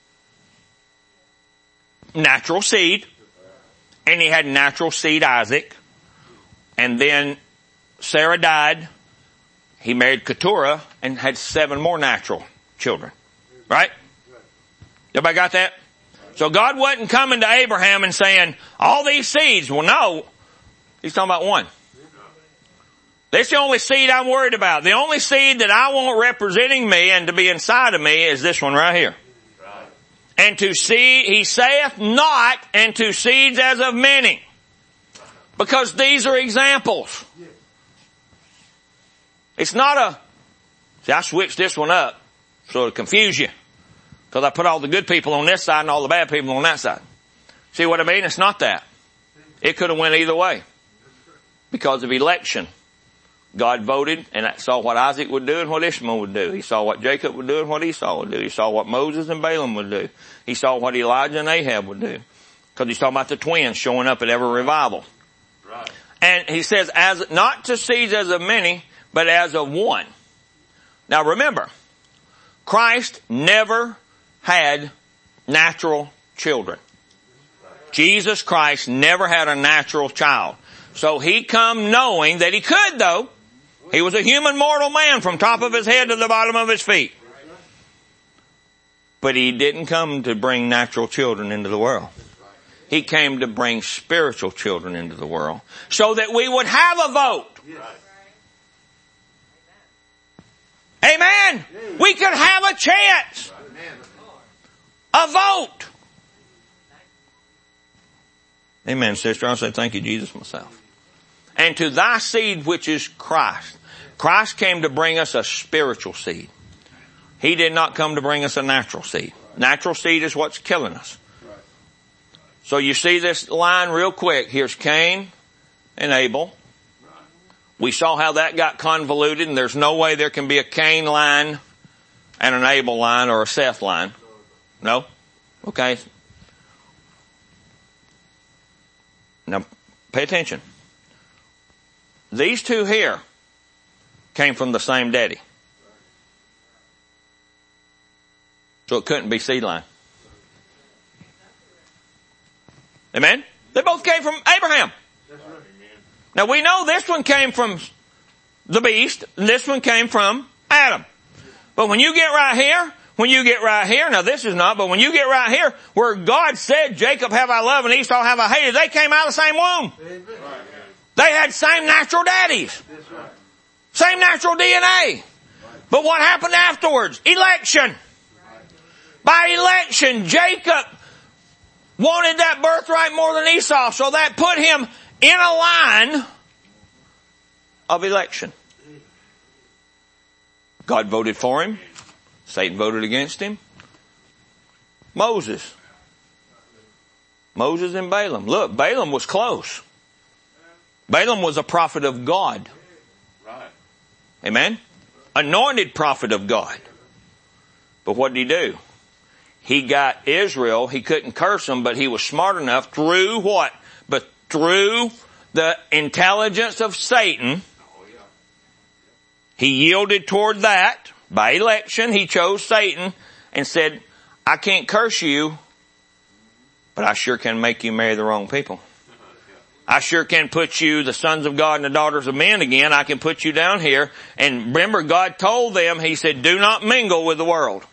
natural seed, and he had natural seed Isaac, and then Sarah died. He married Keturah and had 7 more natural children. Right? Everybody got that? So God wasn't coming to Abraham and saying, all these seeds. Well, no. He's talking about one. That's the only seed I'm worried about. The only seed that I want representing me and to be inside of me is this one right here. And to seed, he saith not, and to seeds as of many. Because these are examples. It's not I switched this one up so to confuse you. Because I put all the good people on this side and all the bad people on that side. See what I mean? It's not that. It could have went either way. Because of election. God voted and saw what Isaac would do and what Ishmael would do. He saw what Jacob would do and what Esau would do. He saw what Moses and Balaam would do. He saw what Elijah and Ahab would do. Because he's talking about the twins showing up at every revival. Right. And he says, as not to seeds as of many, but as of one. Now remember, Christ never had natural children. Jesus Christ never had a natural child. So he come knowing that he could though. He was a human mortal man from top of his head to the bottom of his feet. But he didn't come to bring natural children into the world. He came to bring spiritual children into the world so that we would have a vote. Amen. We could have a chance. A vote. Amen, sister. I'll say thank you, Jesus, myself. And to thy seed, which is Christ. Christ came to bring us a spiritual seed. He did not come to bring us a natural seed. Natural seed is what's killing us. So you see this line real quick. Here's Cain and Abel. We saw how that got convoluted, and there's no way there can be a Cain line and an Abel line or a Seth line. No? Okay. Now, pay attention. These two here came from the same daddy. So it couldn't be seed line. Amen? They both came from Abraham. Now we know this one came from the beast, and this one came from Adam. But when you get right here, when you get right here, now this is not, but when you get right here, where God said, Jacob have I loved and Esau have I hated, they came out of the same womb. They had same natural daddies. Same natural DNA. But what happened afterwards? Election. By election, Jacob wanted that birthright more than Esau, so that put him in a line of election. God voted for him. Satan voted against him. Moses and Balaam. Look, Balaam was close. Balaam was a prophet of God. Amen? Anointed prophet of God. But what did he do? He got Israel. He couldn't curse them, but he was smart enough through what? But through the intelligence of Satan, he yielded toward that. By election, he chose Satan and said, I can't curse you, but I sure can make you marry the wrong people. I sure can put you the sons of God and the daughters of men again. I can put you down here. And remember, God told them, he said, do not mingle with the world.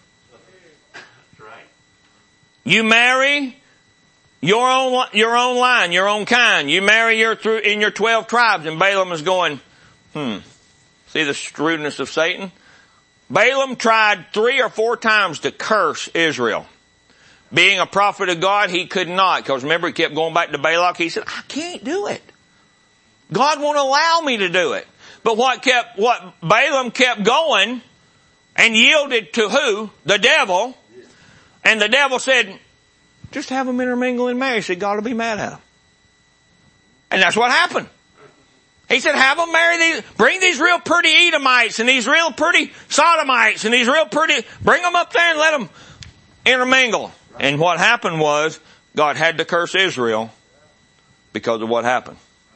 You marry your own line, your own kind. You marry in your 12 tribes. And Balaam is going, see the shrewdness of Satan? Balaam tried 3 or 4 times to curse Israel. Being a prophet of God, he could not. Because remember, he kept going back to Balak. He said, I can't do it. God won't allow me to do it. But what Balaam kept going and yielded to who? The devil. And the devil said, just have them intermingle and marry. He said, God will be mad at them. And that's what happened. He said, have them marry bring these real pretty Edomites and these real pretty Sodomites and these real pretty, bring them up there and let them intermingle. And what happened was, God had to curse Israel because of what happened.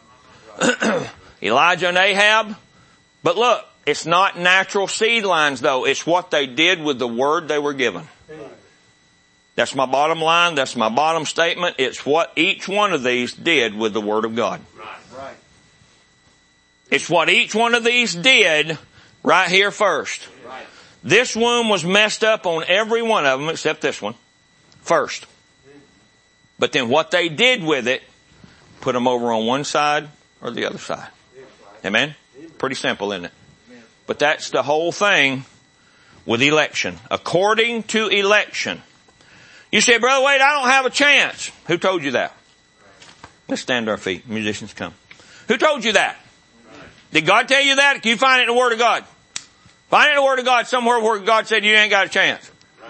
Elijah and Ahab. But look, it's not natural seed lines though. It's what they did with the word they were given. That's my bottom line. That's my bottom statement. It's what each one of these did with the word of God. Right. It's what each one of these did right here first. Right. This womb was messed up on every one of them except this one first. But then what they did with it, put them over on one side or the other side. Amen? Pretty simple, isn't it? But that's the whole thing with election. According to election. You say, Brother Wade, I don't have a chance. Who told you that? Let's stand to our feet. Musicians, come. Who told you that? Did God tell you that? Can you find it in the Word of God? Find it in the Word of God somewhere where God said you ain't got a chance.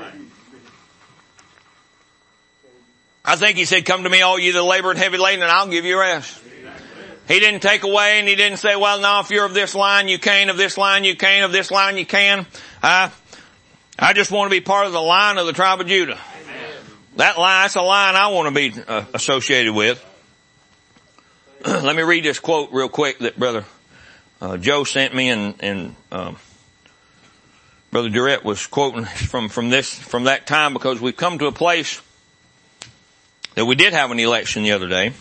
I think He said, come to me all you that labor and heavy laden and I'll give you rest. He didn't take away and He didn't say, well, no, if you're of this line, you can, of this line, you can, of this line, you can. I just want to be part of the line of the tribe of Judah. That's a line I want to be associated with. Let me read this quote real quick that Brother Joe sent me and Brother Durrett was quoting from that time because we've come to a place that we did have an election the other day.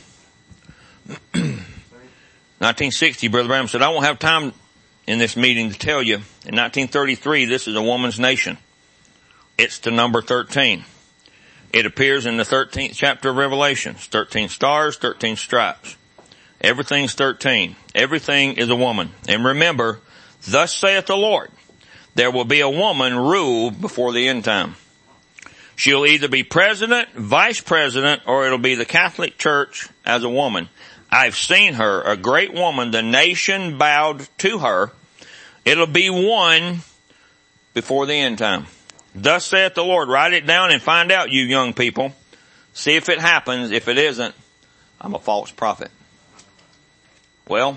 1960, Brother Branham said, I won't have time in this meeting to tell you. In 1933, this is a woman's nation. It's the number 13. It appears in the 13th chapter of Revelations. 13 stars, 13 stripes. Everything's 13. Everything is a woman. And remember, thus saith the Lord, there will be a woman ruled before the end time. She'll either be president, vice president, or it'll be the Catholic Church as a woman. I've seen her, a great woman. The nation bowed to her. It'll be one before the end time. Thus saith the Lord. Write it down and find out, you young people. See if it happens. If it isn't, I'm a false prophet. Well,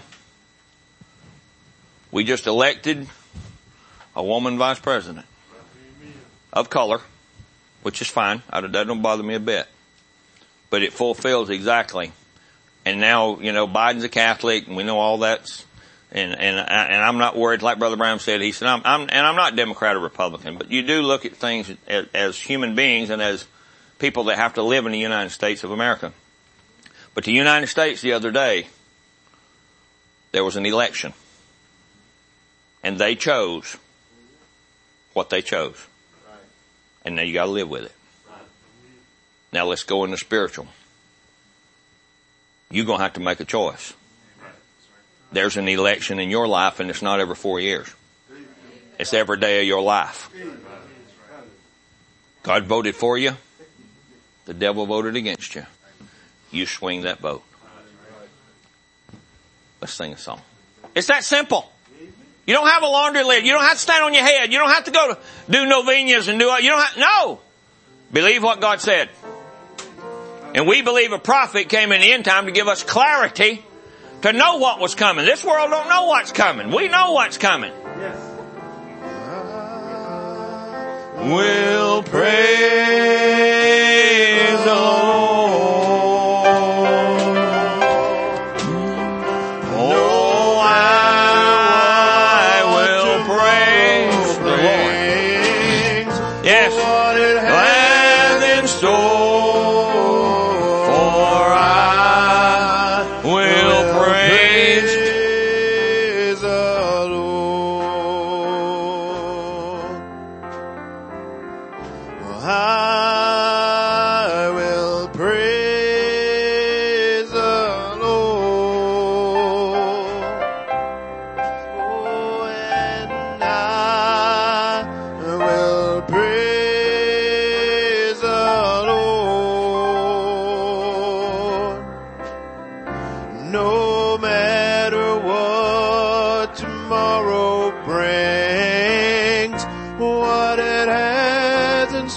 we just elected a woman vice president of color, which is fine. That don't bother me a bit. But it fulfills exactly. And now, Biden's a Catholic and we know all that's, and I'm not worried, like Brother Brown said. He said, I'm not Democrat or Republican, but you do look at things as human beings and as people that have to live in the United States of America. But the United States the other day, there was an election. And they chose what they chose. And now you got to live with it. Now let's go into spiritual. You're going to have to make a choice. There's an election in your life, and it's not every 4 years. It's every day of your life. God voted for you. The devil voted against you. You swing that vote. Let's sing a song. It's that simple. You don't have a laundry list. You don't have to stand on your head. You don't have to go to do novenas and no. Believe what God said. And we believe a prophet came in the end time to give us clarity to know what was coming. This world don't know what's coming. We know what's coming. Yes. We'll praise the Lord. Oh, I will praise the Lord. Yes. Land in store, for I will praise the Lord. I will praise the Lord. Oh, and I will praise the Lord. No matter what tomorrow brings, what it has in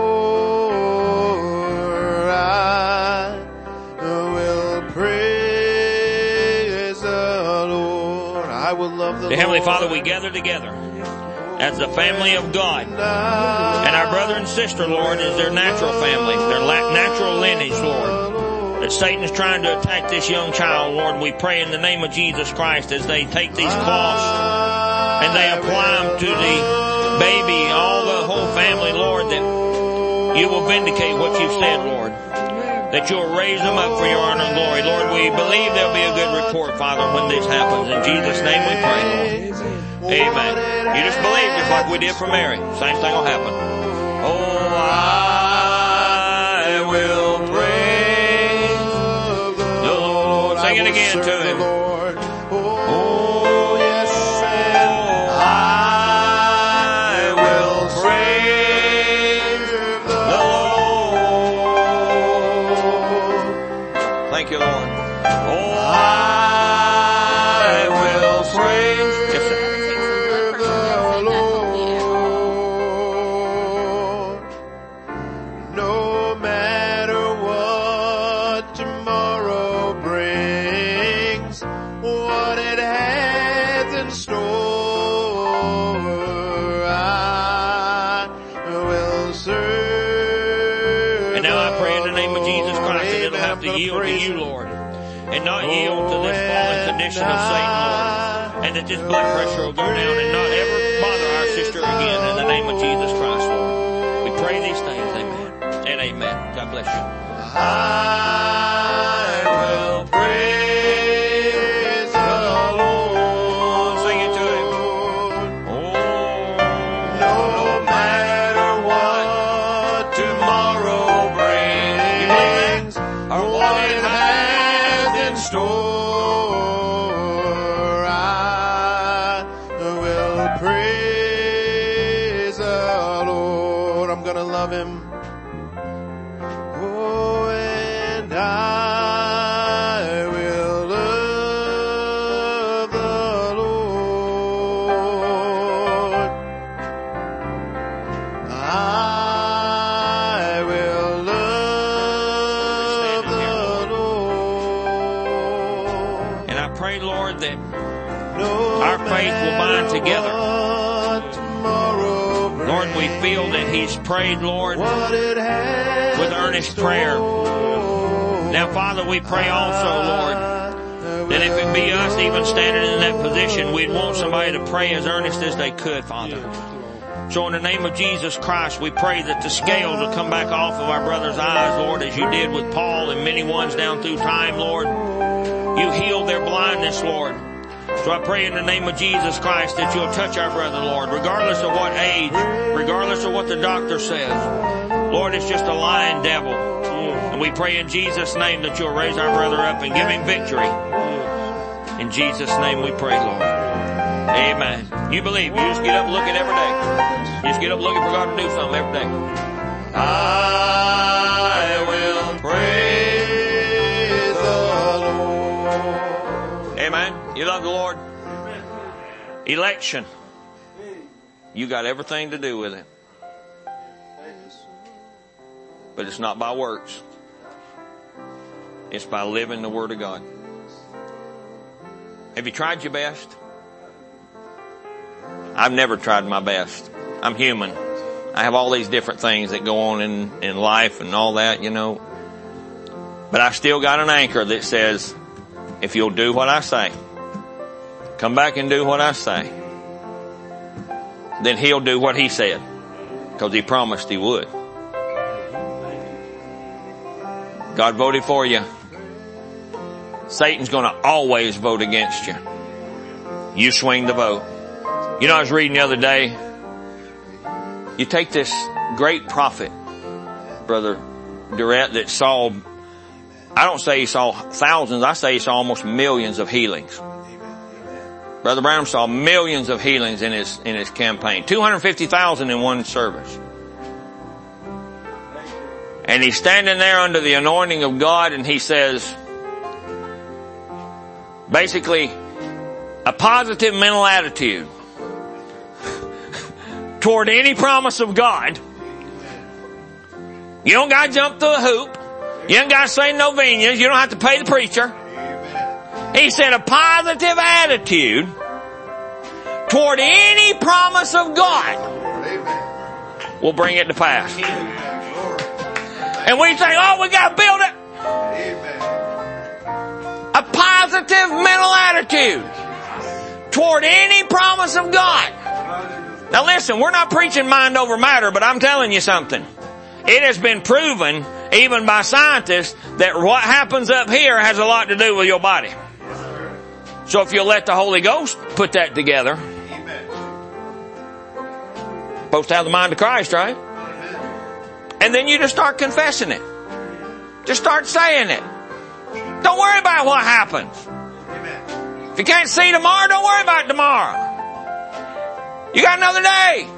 store, I will praise the Lord. I will love the Dear Heavenly Lord. Father, we gather together as the family of God. And our brother and sister, Lord, is their natural family, their natural lineage, Lord. That Satan is trying to attack this young child, Lord. We pray in the name of Jesus Christ as they take these cloths and they apply them to the baby, all the whole family, Lord, that you will vindicate what you've said, Lord. That you'll raise them up for your honor and glory. Lord, we believe there'll be a good report, Father, when this happens. In Jesus' name we pray, Lord. Amen. You just believe just like we did for Mary. Same thing will happen. Oh, I will praise the Lord. Sing it again to him. Oh, yes, and I will praise the Lord. Thank you, Lord. Oh, I will praise Yes, sir. the Lord. No matter what tomorrow brings, what it has in store, I will serve. And now I pray in the name of Jesus Christ that it'll have to yield to you, Lord, and not yield to this fallen condition of Satan, Lord, and that this blood pressure will go down and not ever bother our sister again in the name of Jesus Christ, Lord. We pray these things, amen and amen. God bless you. I will praise the Lord. Sing it to him. Oh, No matter what tomorrow brings, or what it has in store, I will praise the Lord. I'm gonna love him. Oh, and I will love the Lord. I will love the Lord. and I pray, Lord, that No our faith will bind together. matter what tomorrow brings, Lord, we feel that he's prayed, Lord, what it has with in earnest prayer. store. Now, Father, we pray also, Lord, that if it be us even standing in that position, we'd want somebody to pray as earnest as they could, Father. So in the name of Jesus Christ, we pray that the scales will come back off of our brother's eyes, Lord, as you did with Paul and many ones down through time, Lord. You healed their blindness, Lord. So I pray in the name of Jesus Christ that you'll touch our brother, Lord, regardless of what age, regardless of what the doctor says. Lord, it's just a lying devil. And we pray in Jesus' name that you'll raise our brother up and give him victory. In Jesus' name we pray, Lord. Amen. You believe. You just get up looking every day. You just get up looking for God to do something every day. I will praise the Lord. Amen. You love the Lord? Election. You got everything to do with it. But it's not by works. It's by living the Word of God. Have you tried your best? I've never tried my best. I'm human. I have all these different things that go on in life and all that, you know. But I still got an anchor that says, if you'll do what I say, come back and do what I say, then He'll do what He said. Because He promised He would. God voted for you. Satan's going to always vote against you. You swing the vote. You know, I was reading the other day, you take this great prophet, Brother Durrett, that saw, I don't say he saw thousands, I say he saw almost millions of healings. Brother Branham saw millions of healings in his campaign. 250,000 in one service. And he's standing there under the anointing of God and he says, basically, a positive mental attitude toward any promise of God. You don't got to jump through a hoop. You don't got to say novenas. You don't have to pay the preacher. He said a positive attitude toward any promise of God will bring it to pass. And we say, oh, we got to build it. A positive mental attitude toward any promise of God. Now listen, we're not preaching mind over matter, but I'm telling you something. It has been proven, even by scientists, that what happens up here has a lot to do with your body. So if you'll let the Holy Ghost put that together. Supposed to have the mind of Christ, right? And then you just start confessing it. Just start saying it. Don't worry about what happens. If you can't see tomorrow, don't worry about tomorrow. You got another day.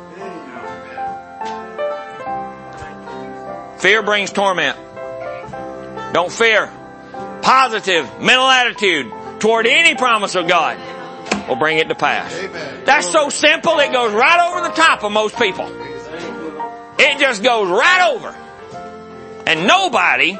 Fear brings torment. Don't fear. Positive mental attitude toward any promise of God will bring it to pass. That's so simple it goes right over the top of most people. It just goes right over. And nobody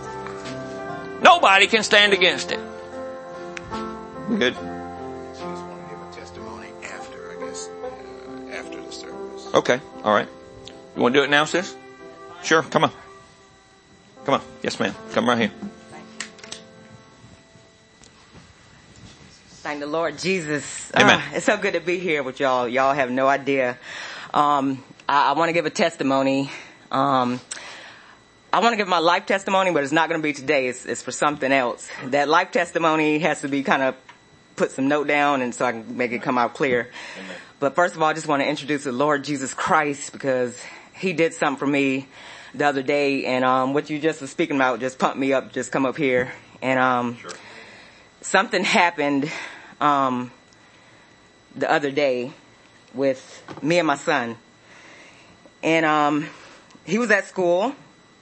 can stand against it. Good. She just want to give a testimony after, I guess, after the service. Okay. All right. You want to do it now, sis? Sure. Come on. Come on. Yes, ma'am. Come right here. Thank the Lord Jesus. Amen. It's so good to be here with y'all. Y'all have no idea. I want to give a testimony. I want to give my life testimony, but it's not going to be today. It's for something else. That life testimony has to be kind of put some note down and so I can make it come out clear. Amen. But first of all, I just want to introduce the Lord Jesus Christ because He did something for me the other day. And what you just was speaking about just pumped me up, just come up here. And sure. Something happened the other day with me and my son. And he was at school.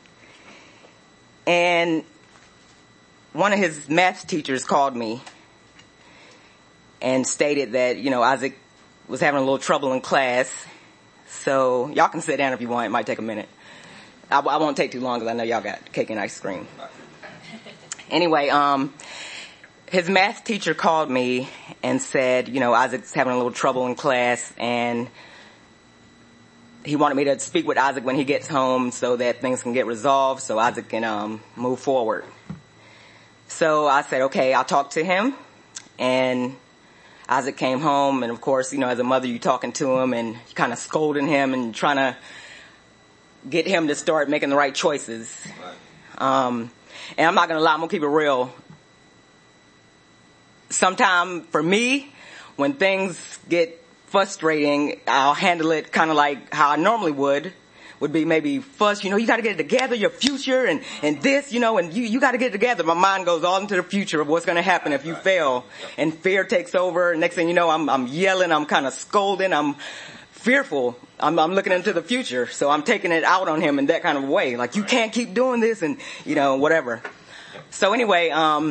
And one of his math teachers called me and stated that, Isaac was having a little trouble in class. So y'all can sit down if you want. It might take a minute. I won't take too long because I know y'all got cake and ice cream. Anyway, his math teacher called me and said, Isaac's having a little trouble in class and he wanted me to speak with Isaac when he gets home so that things can get resolved so Isaac can move forward. So I said, okay, I'll talk to him. And Isaac came home and of course, as a mother, you're talking to him and kind of scolding him and trying to get him to start making the right choices. And I'm not going to lie, I'm going to keep it real. Sometime for me, when things get frustrating, I'll handle it kind of like how I normally would be maybe fuss, you got to get it together, your future and this, and you got to get it together. My mind goes all into the future of what's going to happen if you fail, and fear takes over. Next thing you know, I'm yelling, I'm kind of scolding, I'm fearful. I'm looking into the future. So I'm taking it out on him in that kind of way. Like, you can't keep doing this and, whatever. So anyway,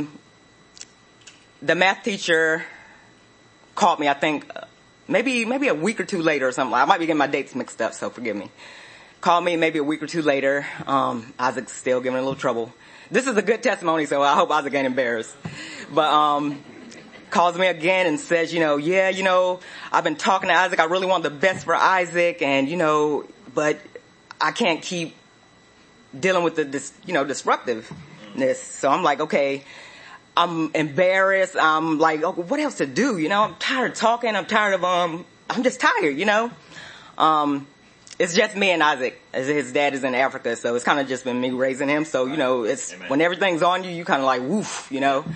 the math teacher called me, I think, maybe a week or two later or something. I might be getting my dates mixed up, so forgive me. Called me maybe a week or two later. Isaac's still giving a little trouble. This is a good testimony, so I hope Isaac ain't embarrassed. But, calls me again and says, I've been talking to Isaac. I really want the best for Isaac, and, but I can't keep dealing with the, disruptiveness. So I'm like, okay, I'm embarrassed. I'm like, oh, what else to do? I'm tired of talking. I'm tired of, I'm just tired, It's just me and Isaac, as his dad is in Africa, so it's kind of just been me raising him. So, it's, Amen. When everything's on you, you kind of like, woof,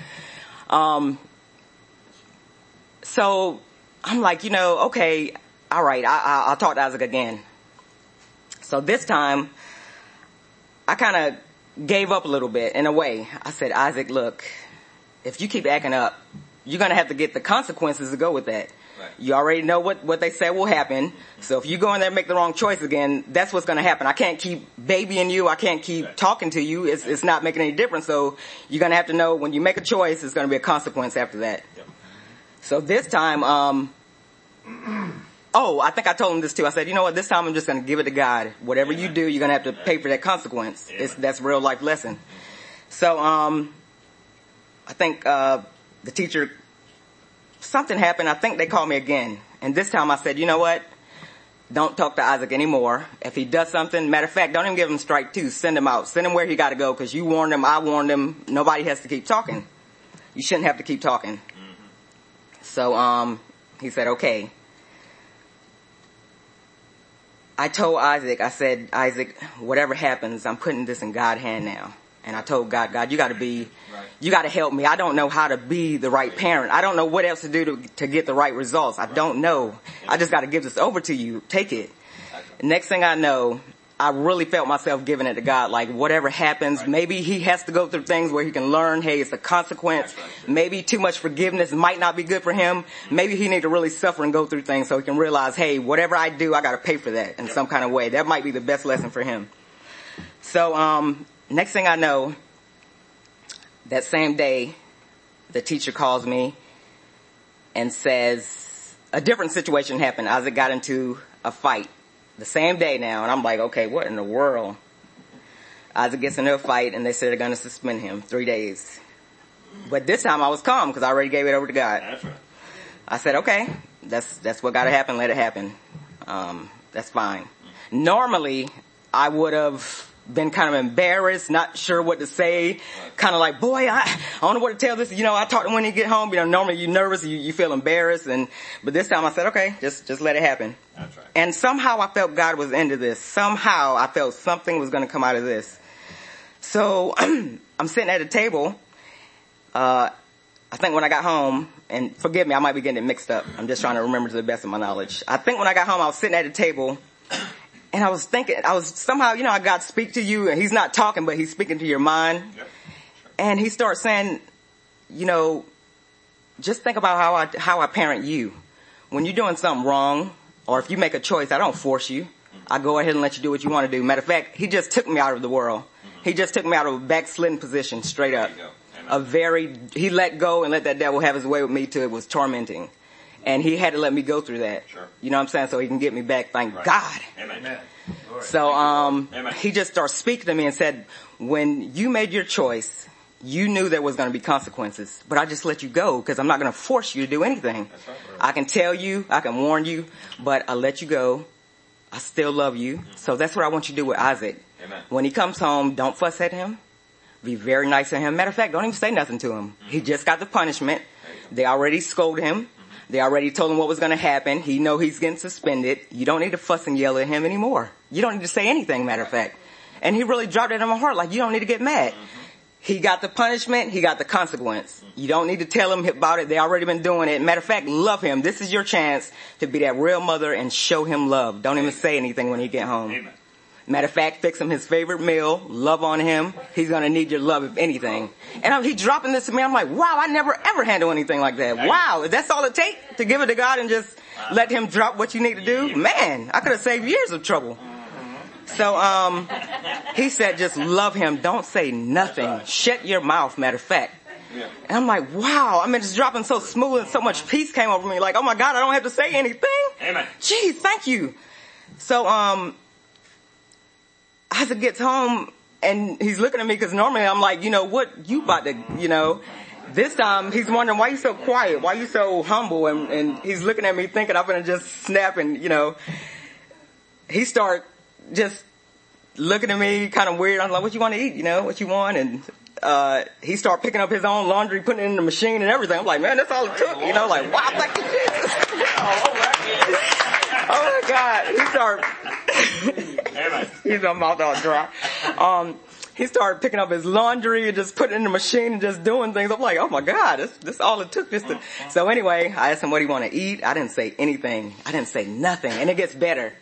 So I'm like, okay, all right, I'll talk to Isaac again. So this time, I kind of gave up a little bit in a way. I said, Isaac, look, if you keep acting up, you're going to have to get the consequences to go with that. Right. You already know what they said will happen. So if you go in there and make the wrong choice again, that's what's going to happen. I can't keep babying you. I can't keep talking to you. It's not making any difference. So you're going to have to know when you make a choice, it's going to be a consequence after that. Yep. So this time, I think I told him this too. I said, you know what, this time I'm just going to give it to God. Whatever you do, you're going to have to pay for that consequence. That's a real life lesson. So, I think, the teacher, something happened. I think they called me again. And this time I said, you know what? Don't talk to Isaac anymore. If he does something, matter of fact, don't even give him strike two. Send him out. Send him where he got to go, because you warned him. I warned him. Nobody has to keep talking. You shouldn't have to keep talking. So, he said, okay. I told Isaac, I said, Isaac, whatever happens, I'm putting this in God's hand now. And I told God, you gotta help me. I don't know how to be the right parent. I don't know what else to do to get the right results. I don't know. I just gotta give this over to you. Take it. Next thing I know, I really felt myself giving it to God. Like, whatever happens, maybe he has to go through things where he can learn, hey, it's a consequence. Maybe too much forgiveness might not be good for him. Maybe he need to really suffer and go through things so he can realize, hey, whatever I do, I gotta pay for that in some kind of way. That might be the best lesson for him. So, next thing I know, that same day, the teacher calls me and says a different situation happened. Isaac got into a fight the same day now, and I'm like, okay, what in the world? Isaac gets into a fight, and they said they're going to suspend him 3 days. But this time I was calm because I already gave it over to God. That's right. I said, okay, that's what got to happen. Let it happen. That's fine. Normally, I would have been kind of embarrassed, not sure what to say, kind of like, boy, I don't know what to tell this. I talk to him when you get home. Normally you're nervous, you feel embarrassed, but this time I said, okay, just let it happen. That's right. And somehow I felt God was into this. Somehow I felt something was going to come out of this. So I'm sitting at a table. I think when I got home, and forgive me, I might be getting it mixed up. I'm just trying to remember to the best of my knowledge. I think when I got home, I was sitting at a table. And I was thinking, somehow, God speak to you, and he's not talking, but he's speaking to your mind. Yep. And he starts saying, just think about how I parent you. When you're doing something wrong, or if you make a choice, I don't force you. I go ahead and let you do what you want to do. Matter of fact, he just took me out of the world. Mm-hmm. He just took me out of a backslidden position, straight up. He let go and let that devil have his way with me till it was tormenting. And he had to let me go through that. Sure. You know what I'm saying? So he can get me back. Thank God. Amen. So, he just started speaking to me and said, when you made your choice, you knew there was going to be consequences, but I just let you go because I'm not going to force you to do anything. That's right. I can tell you, I can warn you, but I let you go. I still love you. So that's what I want you to do with Isaac. Amen. When he comes home, don't fuss at him. Be very nice to him. Matter of fact, don't even say nothing to him. Mm-hmm. He just got the punishment. They already scolded him. They already told him what was going to happen. He know he's getting suspended. You don't need to fuss and yell at him anymore. You don't need to say anything, matter of fact. And he really dropped it in my heart, like, you don't need to get mad. He got the punishment. He got the consequence. You don't need to tell him about it. They already been doing it. Matter of fact, love him. This is your chance to be that real mother and show him love. Don't even say anything when he get home. Amen. Matter of fact, fix him his favorite meal. Love on him. He's going to need your love if anything. And he dropping this to me. I'm like, wow, I never ever handle anything like that. Wow. That's all it takes to give it to God and just let him drop what you need to do? Man, I could have saved years of trouble. So, he said, just love him. Don't say nothing. Right. Shut your mouth, matter of fact. Yeah. And I'm like, wow. I mean, it's dropping so smooth and so much peace came over me. Like, oh my God, I don't have to say anything. Amen. Gee, thank you. So, Isaac gets home and he's looking at me because normally I'm like, you know, what you about to, you know, this time he's wondering why you so quiet, why you so humble, and he's looking at me thinking I'm going to just snap and, you know, he start just looking at me kind of weird. I'm like, what you want to eat? You know, what you want? And, he started picking up his own laundry, putting it in the machine and everything. I'm like, man, that's all it took. You know, like, wow, thank you, Jesus. Oh my God. He started, he's my mouth all dry. He started picking up his laundry and just putting it in the machine and just doing things. I'm like, oh my God, this all it took just to. So anyway, I asked him what he want to eat. I didn't say anything. I didn't say nothing. And it gets better.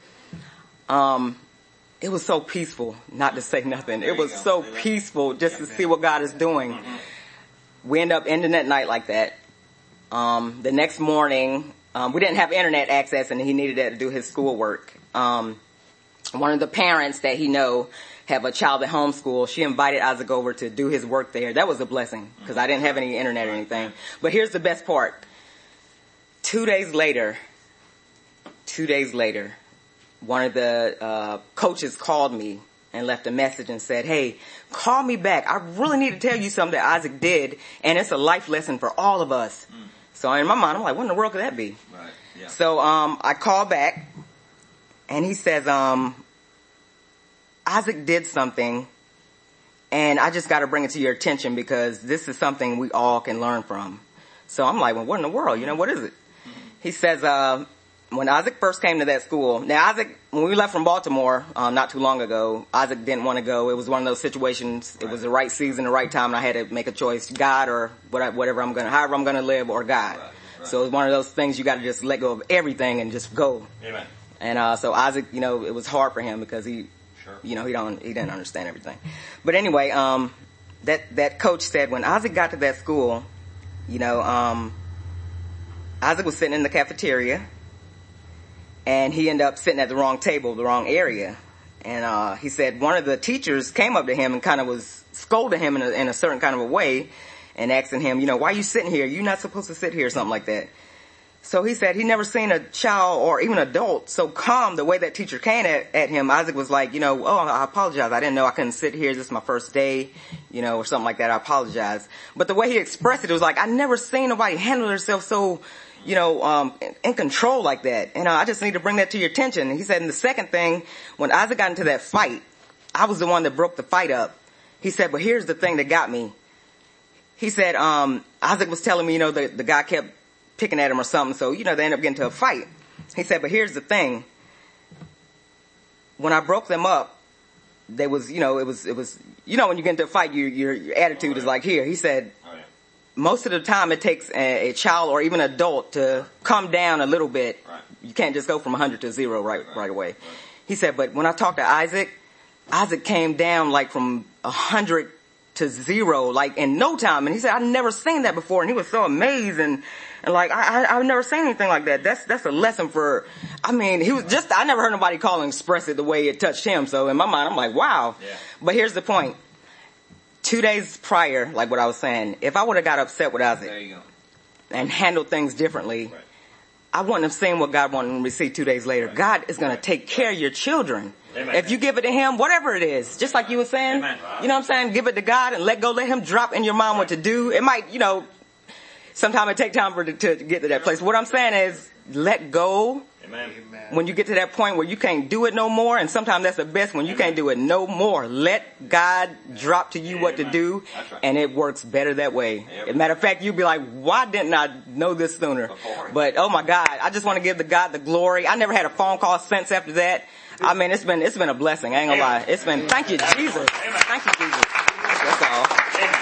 It was so peaceful not to say nothing. It was so peaceful just to see what God is doing. We end up ending that night like that. The next morning, we didn't have internet access and he needed that to do his schoolwork. One of the parents that he know have a child at homeschool. She invited Isaac over to do his work there. That was a blessing because I didn't have any internet or anything. But here's the best part. 2 days later, one of the coaches called me and left a message and said, hey, call me back. I really need to tell you something that Isaac did, and it's a life lesson for all of us. So in my mind, I'm like, what in the world could that be? Right. Yeah. So I call back, and he says, Isaac did something, and I just got to bring it to your attention because this is something we all can learn from. So I'm like, well, what in the world? You know, what is it? He says, when Isaac first came to that school, now Isaac, when we left from Baltimore, not too long ago, Isaac didn't want to go. It was one of those situations. It was the right season, the right time, and I had to make a choice, God or however I'm going to live, or God. Right. So it was one of those things you got to just let go of everything and just go. Amen. And, so Isaac, you know, it was hard for him because he didn't understand everything. But anyway, that coach said when Isaac got to that school, you know, Isaac was sitting in the cafeteria. And he ended up sitting at the wrong table, the wrong area. And he said one of the teachers came up to him and kind of was scolding him in a certain kind of a way and asking him, you know, why are you sitting here? You're not supposed to sit here, something like that. So he said he never seen a child or even adult so calm the way that teacher came at him. Isaac was like, you know, oh, I apologize. I didn't know I couldn't sit here. This is my first day, you know, or something like that. I apologize. But the way he expressed it, it was like, I never seen nobody handle herself so, you know, in control like that. And I just need to bring that to your attention. And he said, and the second thing, when Isaac got into that fight, I was the one that broke the fight up. He said, but here's the thing that got me. He said, Isaac was telling me, you know, the guy kept picking at him or something. So, you know, they ended up getting into a fight. He said, but here's the thing. When I broke them up, there was, you know, it was, you know, when you get into a fight, your attitude is like here. He said, most of the time it takes a child or even an adult to come down a little bit. Right. You can't just go from 100 to 0 right away. Right. He said, but when I talked to Isaac came down like from 100 to 0, like in no time. And he said, I've never seen that before. And he was so amazed and like, I've never seen anything like that. That's a lesson for, I mean, I never heard nobody call and express it the way it touched him. So in my mind, I'm like, wow. Yeah. But here's the point. 2 days prior, like what I was saying, if I would have got upset with Isaac and handled things differently, right, I wouldn't have seen what God wanted me to see 2 days later. Right. God is going to take care of your children. Amen. If you give it to him, whatever it is, just like you were saying, Amen. You know what I'm saying? Give it to God and let go, let him drop in your mind what to do. It might, you know, sometimes it take time to get to that place. What I'm saying is let go. Amen. When you get to that point where you can't do it no more, and sometimes that's the best when you can't do it no more. Let God drop to you what to do, and it works better that way. As a matter of fact, you'll be like, why didn't I know this sooner? But oh my God, I just want to give the God the glory. I never had a phone call since after that. I mean, it's been a blessing. I ain't gonna lie. It's been, thank you, Jesus. Thank you, Jesus. That's all.